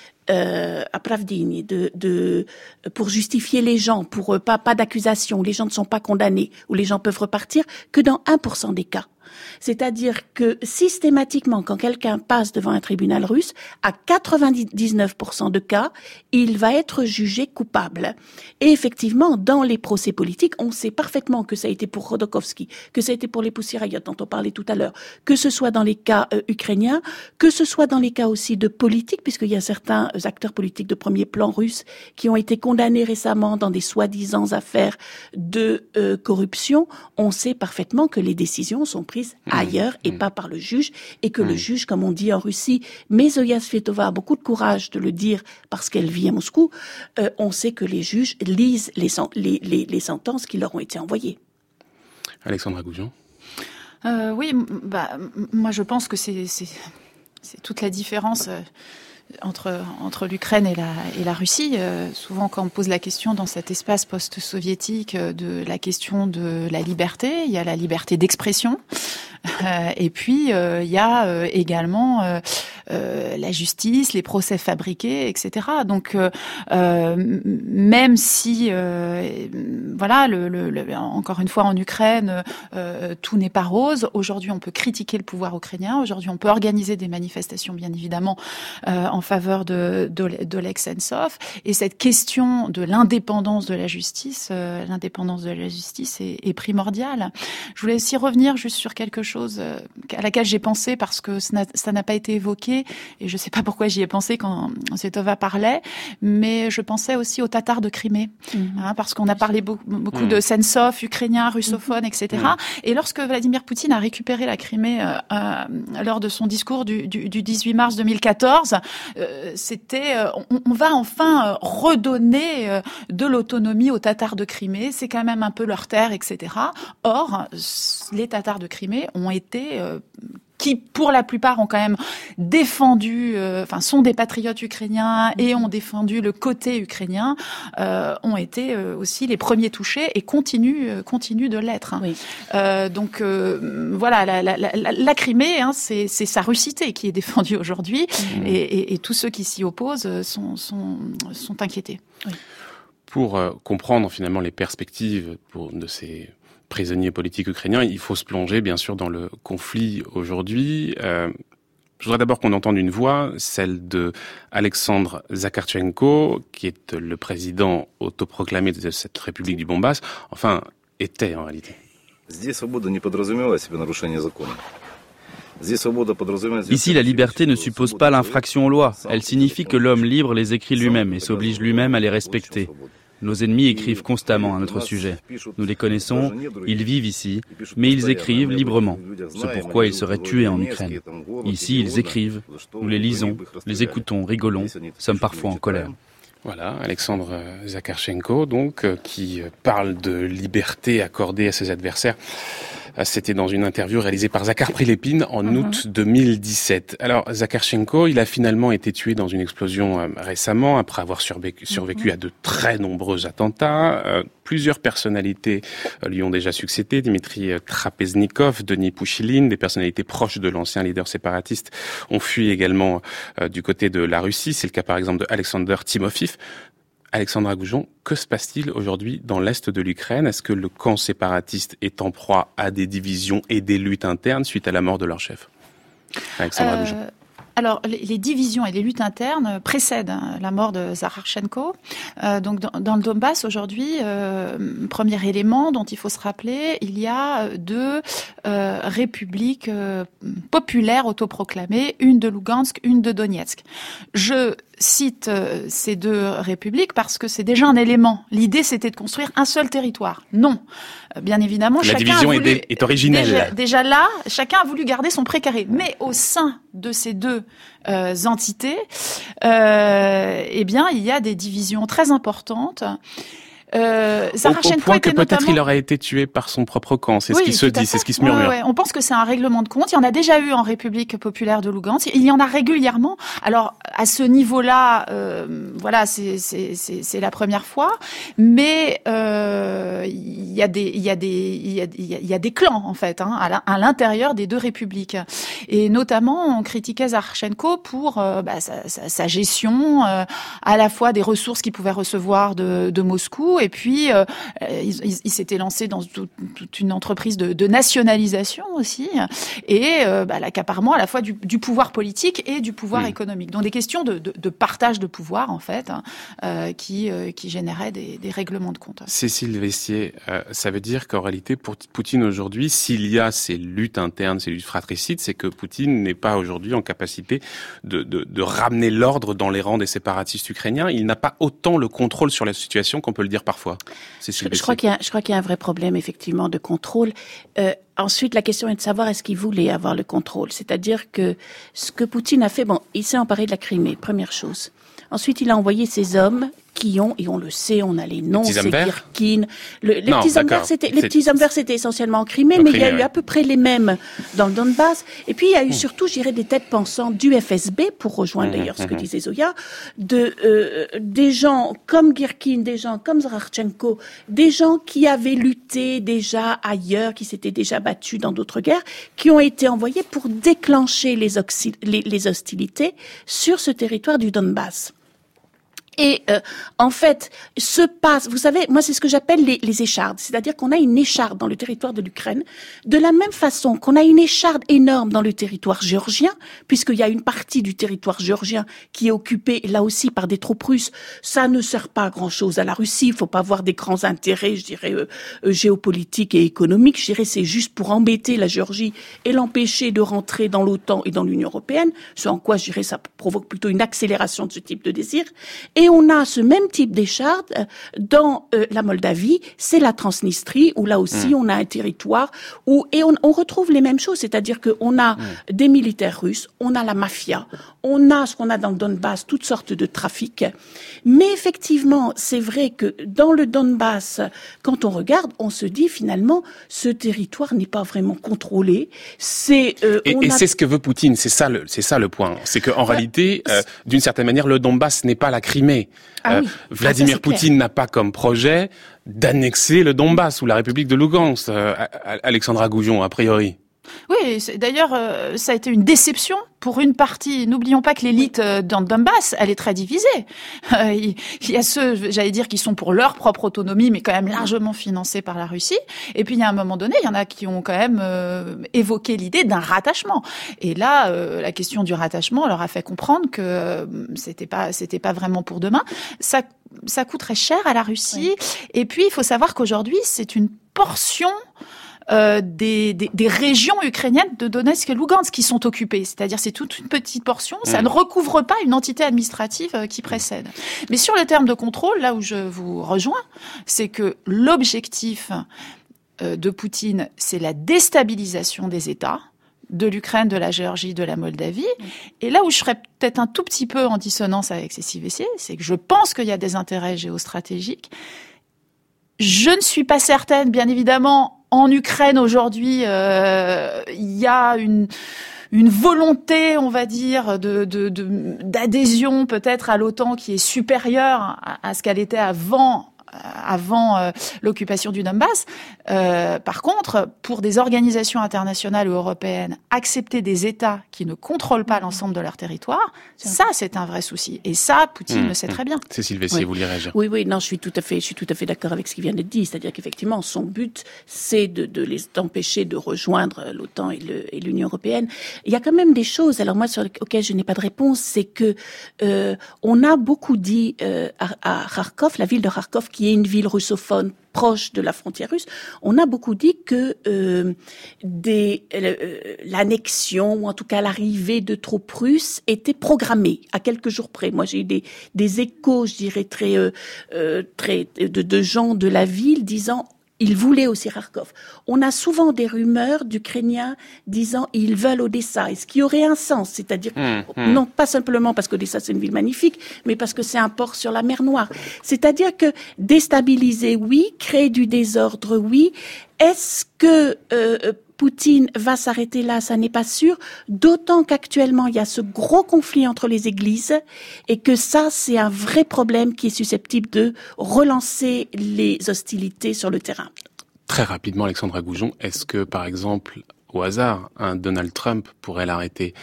apravdini pour justifier les gens, pour pas d'accusation, les gens ne sont pas condamnés ou les gens peuvent repartir que dans 1% des cas. C'est-à-dire que systématiquement, quand quelqu'un passe devant un tribunal russe, à 99% de cas, il va être jugé coupable. Et effectivement, dans les procès politiques, on sait parfaitement que ça a été pour Khodorkovsky, que ça a été pour les Pussy Riot dont on parlait tout à l'heure, que ce soit dans les cas ukrainiens, que ce soit dans les cas aussi de politique, puisqu'il y a certains acteurs politiques de premier plan russes qui ont été condamnés récemment dans des soi-disant affaires de corruption. On sait parfaitement que les décisions sont prises ailleurs et pas par le juge, et que le juge, comme on dit en Russie, mais Zoya Svietova a beaucoup de courage de le dire parce qu'elle vit à Moscou, on sait que les juges lisent les sentences qui leur ont été envoyées. Alexandra Goujon. Oui, moi je pense que c'est toute la différence entre l'Ukraine et la Russie. Souvent, quand on pose la question dans cet espace post-soviétique de la question de la liberté, il y a la liberté d'expression. Et puis, il y a également la justice, les procès fabriqués, etc. Donc, même si, voilà, encore une fois, en Ukraine, tout n'est pas rose. Aujourd'hui, on peut critiquer le pouvoir ukrainien. Aujourd'hui, on peut organiser des manifestations, bien évidemment, en faveur d'Oleg Sentsov. Et cette question de l'indépendance de la justice, est primordiale. Je voulais aussi revenir juste sur quelque chose à laquelle j'ai pensé parce que ça n'a pas été évoqué et je ne sais pas pourquoi j'y ai pensé quand Svietova parlait, mais je pensais aussi aux Tatars de Crimée, parce qu'on a parlé beaucoup de Sentsov, ukrainien, russophone, etc. Et lorsque Vladimir Poutine a récupéré la Crimée lors de son discours du 18 mars 2014, c'était on va enfin redonner de l'autonomie aux Tatars de Crimée, c'est quand même un peu leur terre, etc. Or, les Tatars de Crimée ont été qui, pour la plupart, ont quand même défendu, sont des patriotes ukrainiens et ont défendu le côté ukrainien, ont été aussi les premiers touchés et continuent de l'être. Oui. Donc voilà, la Crimée, c'est sa russité qui est défendue aujourd'hui, et tous ceux qui s'y opposent sont inquiétés. Oui. Pour comprendre finalement les perspectives de ces prisonniers politiques ukrainiens, il faut se plonger bien sûr dans le conflit aujourd'hui. Je voudrais d'abord qu'on entende une voix, celle de Alexandre Zakharchenko, qui est le président autoproclamé de cette République du Donbass, enfin était en réalité. Ici, la liberté ne suppose pas l'infraction aux lois. Elle signifie que l'homme libre les écrit lui-même et s'oblige lui-même à les respecter. Nos ennemis écrivent constamment à notre sujet. Nous les connaissons, ils vivent ici, mais ils écrivent librement. C'est pourquoi ils seraient tués en Ukraine. Ici, ils écrivent, nous les lisons, les écoutons, rigolons, sommes parfois en colère. Voilà, Alexandre Zakharchenko, donc, qui parle de liberté accordée à ses adversaires. C'était dans une interview réalisée par Zakhar Prilepine en août 2017. Alors, Zakharchenko, il a finalement été tué dans une explosion récemment, après avoir survécu à de très nombreux attentats. Plusieurs personnalités lui ont déjà succédé. Dimitri Trapeznikov, Denis Pouchiline, des personnalités proches de l'ancien leader séparatiste, ont fui également du côté de la Russie. C'est le cas par exemple de Alexander Timofeev. Alexandra Goujon, que se passe-t-il aujourd'hui dans l'est de l'Ukraine? Est-ce que le camp séparatiste est en proie à des divisions et des luttes internes suite à la mort de leur chef? Alexandra Goujon. Alors, les divisions et les luttes internes précèdent la mort de Zakharchenko. Donc, dans le Donbass, aujourd'hui, premier élément dont il faut se rappeler, il y a deux républiques populaires autoproclamées, une de Lugansk, une de Donetsk. Je cite ces deux républiques parce que c'est déjà un élément. L'idée, c'était de construire un seul territoire. Non. Bien évidemment, la division est originelle. Déjà là, chacun a voulu garder son précaré. Mais au sein de ces deux entités, eh bien, il y a des divisions très importantes. Au point que peut-être il aurait été tué par son propre camp, c'est ce qui se dit, c'est ce qui se murmure. Ouais. On pense que c'est un règlement de compte. Il y en a déjà eu en République populaire de Lugansk. Il y en a régulièrement. Alors à ce niveau-là, voilà, c'est la première fois, mais il y a des clans en fait à l'intérieur des deux républiques. Et notamment, on critiquait Zarchenko pour sa gestion à la fois des ressources qu'il pouvait recevoir de Moscou. Et puis, il s'était lancé dans toute une entreprise de nationalisation aussi, et l'accaparement à la fois du pouvoir politique et du pouvoir économique. Donc des questions de partage de pouvoir, en fait, qui généraient des règlements de compte. Cécile Vessier, ça veut dire qu'en réalité, pour Poutine aujourd'hui, s'il y a ces luttes internes, ces luttes fratricides, c'est que Poutine n'est pas aujourd'hui en capacité de ramener l'ordre dans les rangs des séparatistes ukrainiens. Il n'a pas autant le contrôle sur la situation qu'on peut le dire parfois. Je crois qu'il y a un vrai problème effectivement de contrôle. Ensuite, la question est de savoir est-ce qu'il voulait avoir le contrôle. C'est-à-dire que ce que Poutine a fait, il s'est emparé de la Crimée, première chose. Ensuite, il a envoyé ses hommes qui ont, et on le sait, on a les noms, c'est Girkin. Les petits hommes verts, c'était essentiellement en Crimée, mais il y a eu à peu près les mêmes dans le Donbass. Et puis, il y a eu surtout, je dirais, des têtes pensantes du FSB, pour rejoindre d'ailleurs ce que disait Zoya, des gens comme Girkin, des gens comme Zarchenko, des gens qui avaient lutté déjà ailleurs, qui s'étaient déjà battus dans d'autres guerres, qui ont été envoyés pour déclencher les hostilités sur ce territoire du Donbass. Et en fait, vous savez, moi c'est ce que j'appelle les échardes, c'est-à-dire qu'on a une écharde dans le territoire de l'Ukraine, de la même façon qu'on a une écharde énorme dans le territoire géorgien, puisqu'il y a une partie du territoire géorgien qui est occupée là aussi par des troupes russes. Ça ne sert pas à grand-chose à la Russie, il faut pas avoir des grands intérêts, je dirais, géopolitiques et économiques, je dirais c'est juste pour embêter la Géorgie et l'empêcher de rentrer dans l'OTAN et dans l'Union européenne, ce en quoi je dirais ça provoque plutôt une accélération de ce type de désir. Et on a ce même type d'écharde dans la Moldavie, c'est la Transnistrie, où là aussi on a un territoire et on retrouve les mêmes choses, c'est-à-dire qu'on a des militaires russes, on a la mafia, on a ce qu'on a dans le Donbass, toutes sortes de trafics. Mais effectivement, c'est vrai que dans le Donbass, quand on regarde, on se dit finalement, ce territoire n'est pas vraiment contrôlé. C'est ce que veut Poutine, c'est ça le point. C'est qu'en réalité, d'une certaine manière, le Donbass n'est pas la Crimée. Vladimir Poutine n'a pas comme projet d'annexer le Donbass ou la République de Lugansk, Alexandra Goujon, a priori. Oui, d'ailleurs, ça a été une déception pour une partie. N'oublions pas que l'élite dans le Donbass, elle est très divisée. Il y a ceux, j'allais dire, qui sont pour leur propre autonomie, mais quand même largement financés par la Russie. Et puis, il y a un moment donné, il y en a qui ont quand même évoqué l'idée d'un rattachement. Et là, la question du rattachement leur a fait comprendre que c'était pas vraiment pour demain. Ça coûterait cher à la Russie. Oui. Et puis, il faut savoir qu'aujourd'hui, c'est une portion des régions ukrainiennes de Donetsk et Lugansk qui sont occupées. C'est-à-dire, c'est toute une petite portion. Ça ne recouvre pas une entité administrative qui précède. Mais sur les termes de contrôle, là où je vous rejoins, c'est que l'objectif de Poutine, c'est la déstabilisation des États, de l'Ukraine, de la Géorgie, de la Moldavie. Et là où je serais peut-être un tout petit peu en dissonance avec Cécile Vessier, c'est que je pense qu'il y a des intérêts géostratégiques. Je ne suis pas certaine, bien évidemment, en Ukraine aujourd'hui, il y a une volonté, on va dire, d'adhésion peut-être à l'OTAN qui est supérieure à ce qu'elle était avant l'occupation du Donbass. Par contre, pour des organisations internationales ou européennes, accepter des États qui ne contrôlent pas l'ensemble de leur territoire, ça, c'est un vrai souci. Et ça, Poutine le sait très bien. Cécile Vessier, vous voulez réagir? Oui, non, je suis tout à fait d'accord avec ce qui vient d'être dit. C'est-à-dire qu'effectivement, son but, c'est de les empêcher de rejoindre l'OTAN et l'Union européenne. Il y a quand même des choses, alors moi, auxquelles je n'ai pas de réponse, c'est que on a beaucoup dit à Kharkov, la ville de Kharkov, qui qui est une ville russophone proche de la frontière russe, on a beaucoup dit que l'annexion, ou en tout cas l'arrivée de troupes russes, était programmée à quelques jours près. Moi, j'ai eu des échos, je dirais, très de gens de la ville disant ils voulaient aussi Kharkov. On a souvent des rumeurs d'Ukrainiens disant ils veulent Odessa, et ce qui aurait un sens, c'est-à-dire non pas simplement parce qu'Odessa c'est une ville magnifique, mais parce que c'est un port sur la mer Noire. C'est-à-dire que déstabiliser, oui, créer du désordre, oui. Est-ce que Poutine va s'arrêter là? Ça n'est pas sûr. D'autant qu'actuellement il y a ce gros conflit entre les églises et que ça c'est un vrai problème qui est susceptible de relancer les hostilités sur le terrain. Très rapidement, Alexandra Goujon, est-ce que par exemple, au hasard, un Donald Trump pourrait l'arrêter?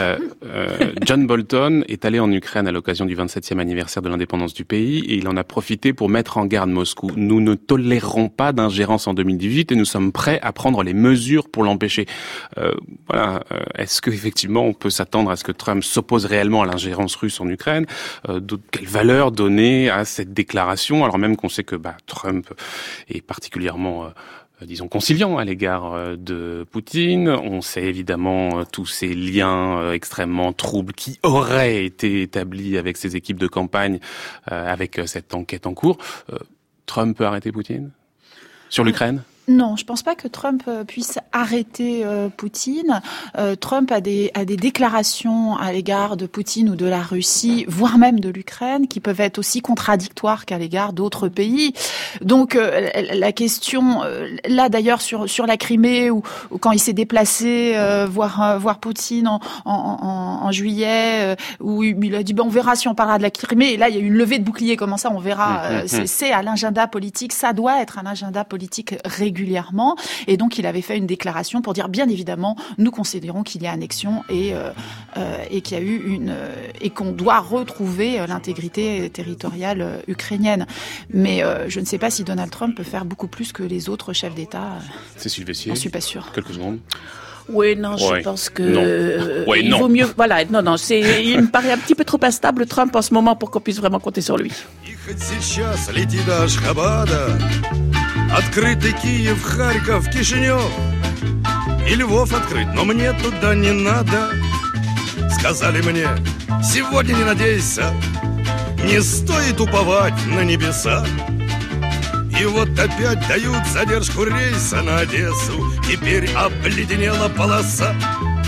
John Bolton est allé en Ukraine à l'occasion du 27e anniversaire de l'indépendance du pays et il en a profité pour mettre en garde Moscou. Nous ne tolérerons pas d'ingérence en 2018 et nous sommes prêts à prendre les mesures pour l'empêcher. Est-ce que effectivement on peut s'attendre à ce que Trump s'oppose réellement à l'ingérence russe en Ukraine? Quelle valeur donner à cette déclaration, alors même qu'on sait que Trump est particulièrement disons conciliant à l'égard de Poutine. On sait évidemment tous ces liens extrêmement troubles qui auraient été établis avec ses équipes de campagne avec cette enquête en cours. Trump peut arrêter Poutine sur l'Ukraine? Non, je pense pas que Trump puisse arrêter Poutine. Trump a des déclarations à l'égard de Poutine ou de la Russie, voire même de l'Ukraine, qui peuvent être aussi contradictoires qu'à l'égard d'autres pays. Donc la question, là d'ailleurs sur la Crimée, ou quand il s'est déplacé voir Poutine en juillet, où il a dit on verra si on parlera de la Crimée. Et là il y a eu une levée de bouclier. Comment ça on verra? C'est à l'agenda politique. Ça doit être un agenda politique régulièrement, et donc il avait fait une déclaration pour dire bien évidemment nous considérons qu'il y a annexion et qu'il y a eu et qu'on doit retrouver l'intégrité territoriale ukrainienne. Mais je ne sais pas si Donald Trump peut faire beaucoup plus que les autres chefs d'État. Cécile Vessier, j'en suis pas sûre. Quelques secondes. Oui, non, je pense que il vaut mieux. Voilà, il me paraît un petit peu trop instable Trump en ce moment pour qu'on puisse vraiment compter sur lui. Открытый Киев, Харьков, Кишинев и Львов открыть, но мне туда не надо. Сказали мне, сегодня не надейся, не стоит уповать на небеса. И вот опять дают задержку рейса на Одессу, теперь обледенела полоса.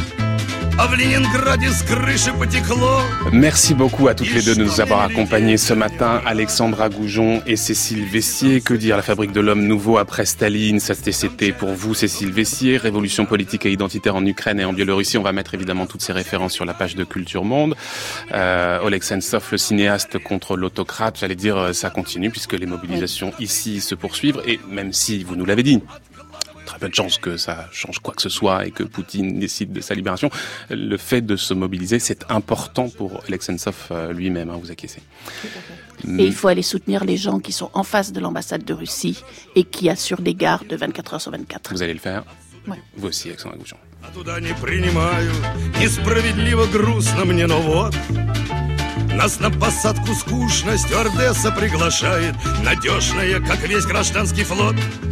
Merci beaucoup à toutes les deux de nous avoir accompagnés ce matin, Alexandra Goujon et Cécile Vessier. Que dire, la fabrique de l'homme nouveau après Staline, ça c'était pour vous Cécile Vessier. Révolution politique et identitaire en Ukraine et en Biélorussie. On va mettre évidemment toutes ces références sur la page de Culture Monde. Oleg Sentsov, le cinéaste contre l'autocrate, j'allais dire ça continue puisque les mobilisations ici se poursuivent et même si vous nous l'avez dit, très peu de chances que ça change quoi que ce soit et que Poutine décide de sa libération. Le fait de se mobiliser, c'est important pour Oleg Sentsov lui-même, vous acquiescez. Et il faut aller soutenir les gens qui sont en face de l'ambassade de Russie et qui assurent des gardes 24 heures sur 24. Vous allez le faire? Oui. Vous aussi, Alexandra Goujon. Нас на посадку скучно стюардесса приглашает, надежная, как весь гражданский флот.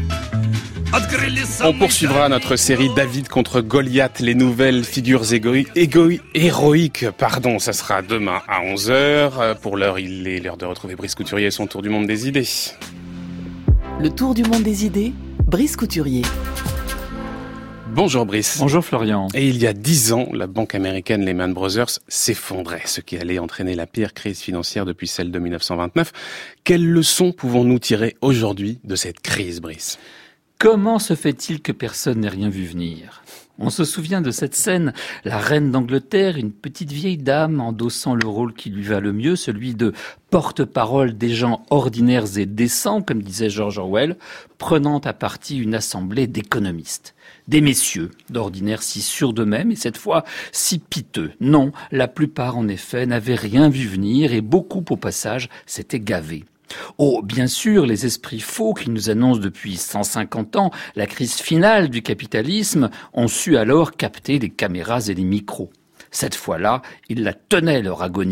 On poursuivra notre série David contre Goliath, les nouvelles figures héroïques. Ça sera demain à 11h. Pour l'heure, il est l'heure de retrouver Brice Couturier et son tour du monde des idées. Le tour du monde des idées, Brice Couturier. Bonjour Brice. Bonjour Florian. Et il y a 10 ans, la banque américaine Lehman Brothers s'effondrait, ce qui allait entraîner la pire crise financière depuis celle de 1929. Quelles leçons pouvons-nous tirer aujourd'hui de cette crise, Brice ? Comment se fait-il que personne n'ait rien vu venir ? On se souvient de cette scène, la reine d'Angleterre, une petite vieille dame endossant le rôle qui lui va le mieux, celui de porte-parole des gens ordinaires et décents, comme disait George Orwell, prenant à partie une assemblée d'économistes. Des messieurs, d'ordinaire si sûrs d'eux-mêmes et cette fois si piteux. Non, la plupart en effet n'avaient rien vu venir et beaucoup au passage s'étaient gavés. Oh, bien sûr, les esprits faux qui nous annoncent depuis 150 ans la crise finale du capitalisme ont su alors capter les caméras et les micros. Cette fois-là, ils la tenaient leur agonie.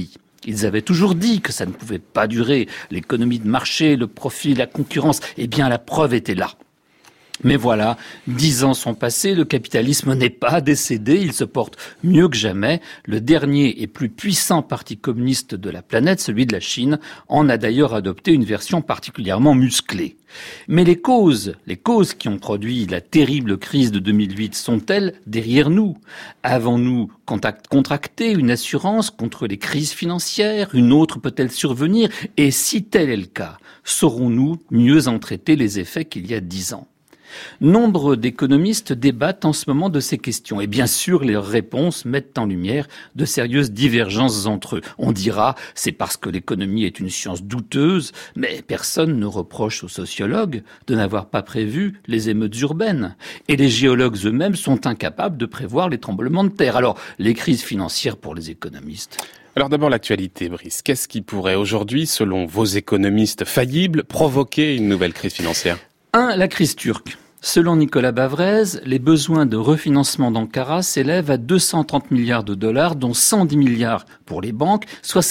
Ils avaient toujours dit que ça ne pouvait pas durer. L'économie de marché, le profit, la concurrence, eh bien la preuve était là. Mais voilà, 10 ans sont passés, le capitalisme n'est pas décédé, il se porte mieux que jamais. Le dernier et plus puissant parti communiste de la planète, celui de la Chine, en a d'ailleurs adopté une version particulièrement musclée. Mais les causes qui ont produit la terrible crise de 2008 sont-elles derrière nous? Avons-nous contracté une assurance contre les crises financières? Une autre peut-elle survenir? Et si tel est le cas, saurons-nous mieux en traiter les effets qu'il y a 10 ans? Nombre d'économistes débattent en ce moment de ces questions et bien sûr leurs réponses mettent en lumière de sérieuses divergences entre eux. On dira c'est parce que l'économie est une science douteuse, mais personne ne reproche aux sociologues de n'avoir pas prévu les émeutes urbaines. Et les géologues eux-mêmes sont incapables de prévoir les tremblements de terre. Alors, les crises financières pour les économistes. Alors d'abord l'actualité, Brice. Qu'est-ce qui pourrait aujourd'hui, selon vos économistes faillibles, provoquer une nouvelle crise financière? 1. La crise turque. Selon Nicolas Bavrez, les besoins de refinancement d'Ankara s'élèvent à 230 milliards de dollars, dont 110 milliards pour les banques,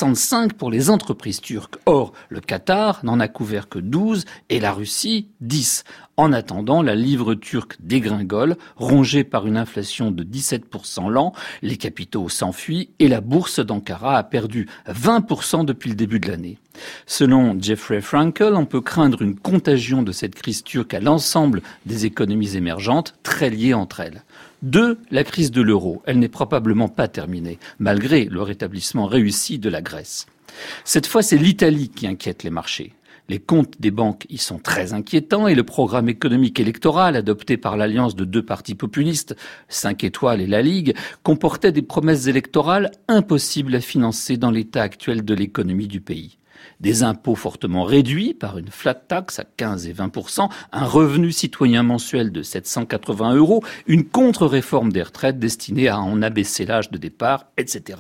65 pour les entreprises turques. Or, le Qatar n'en a couvert que 12 et la Russie 10. En attendant, la livre turque dégringole, rongée par une inflation de 17% l'an, les capitaux s'enfuient et la bourse d'Ankara a perdu 20% depuis le début de l'année. Selon Jeffrey Frankel, on peut craindre une contagion de cette crise turque à l'ensemble des économies émergentes, très liées entre elles. 2. La crise de l'euro. Elle n'est probablement pas terminée, malgré le rétablissement réussi de la Grèce. Cette fois, c'est l'Italie qui inquiète les marchés. Les comptes des banques y sont très inquiétants et le programme économique électoral adopté par l'alliance de 2 partis populistes, 5 étoiles et la Ligue, comportait des promesses électorales impossibles à financer dans l'état actuel de l'économie du pays. Des impôts fortement réduits par une flat tax à 15 et 20%, un revenu citoyen mensuel de 780 €, une contre-réforme des retraites destinée à en abaisser l'âge de départ, etc.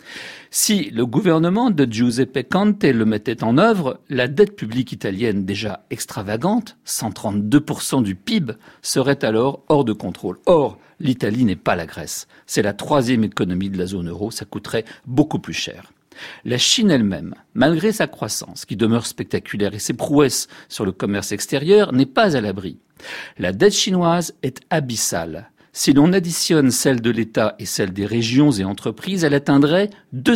Si le gouvernement de Giuseppe Conte le mettait en œuvre, la dette publique italienne déjà extravagante, 132% du PIB, serait alors hors de contrôle. Or, l'Italie n'est pas la Grèce. C'est la 3e économie de la zone euro, ça coûterait beaucoup plus cher. La Chine elle-même, malgré sa croissance, qui demeure spectaculaire, et ses prouesses sur le commerce extérieur, n'est pas à l'abri. La dette chinoise est abyssale. Si l'on additionne celle de l'État et celle des régions et entreprises, elle atteindrait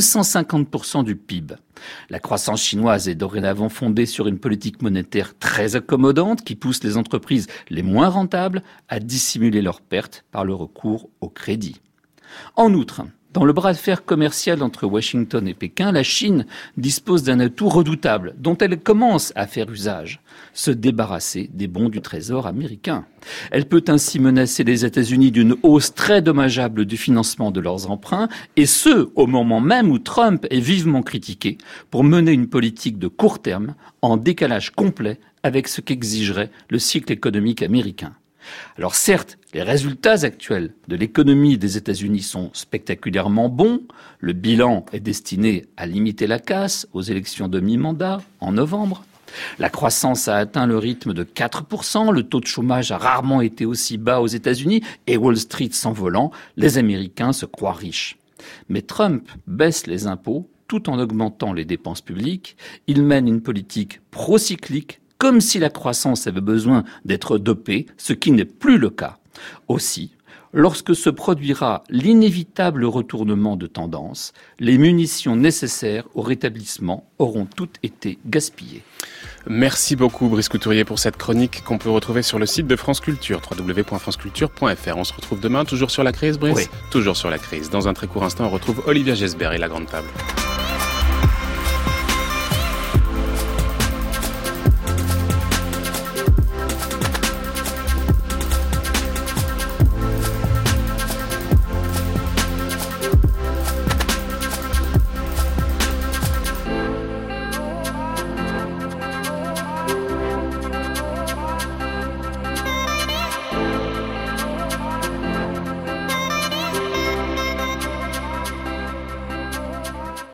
250% du PIB. La croissance chinoise est dorénavant fondée sur une politique monétaire très accommodante qui pousse les entreprises les moins rentables à dissimuler leurs pertes par le recours au crédit. En outre, dans le bras de fer commercial entre Washington et Pékin, la Chine dispose d'un atout redoutable dont elle commence à faire usage, se débarrasser des bons du Trésor américain. Elle peut ainsi menacer les États-Unis d'une hausse très dommageable du financement de leurs emprunts, et ce, au moment même où Trump est vivement critiqué pour mener une politique de court terme en décalage complet avec ce qu'exigerait le cycle économique américain. Alors certes, les résultats actuels de l'économie des États-Unis sont spectaculairement bons. Le bilan est destiné à limiter la casse aux élections de mi-mandat en novembre. La croissance a atteint le rythme de 4%, le taux de chômage a rarement été aussi bas aux États-Unis et Wall Street s'envolant, les Américains se croient riches. Mais Trump baisse les impôts tout en augmentant les dépenses publiques. Il mène une politique procyclique comme si la croissance avait besoin d'être dopée, ce qui n'est plus le cas. Aussi, lorsque se produira l'inévitable retournement de tendance, les munitions nécessaires au rétablissement auront toutes été gaspillées. Merci beaucoup Brice Couturier pour cette chronique qu'on peut retrouver sur le site de France Culture, www.franceculture.fr. On se retrouve demain, toujours sur la crise, Brice ? Oui. Toujours sur la crise. Dans un très court instant, on retrouve Olivia Gesbert et la Grande Table.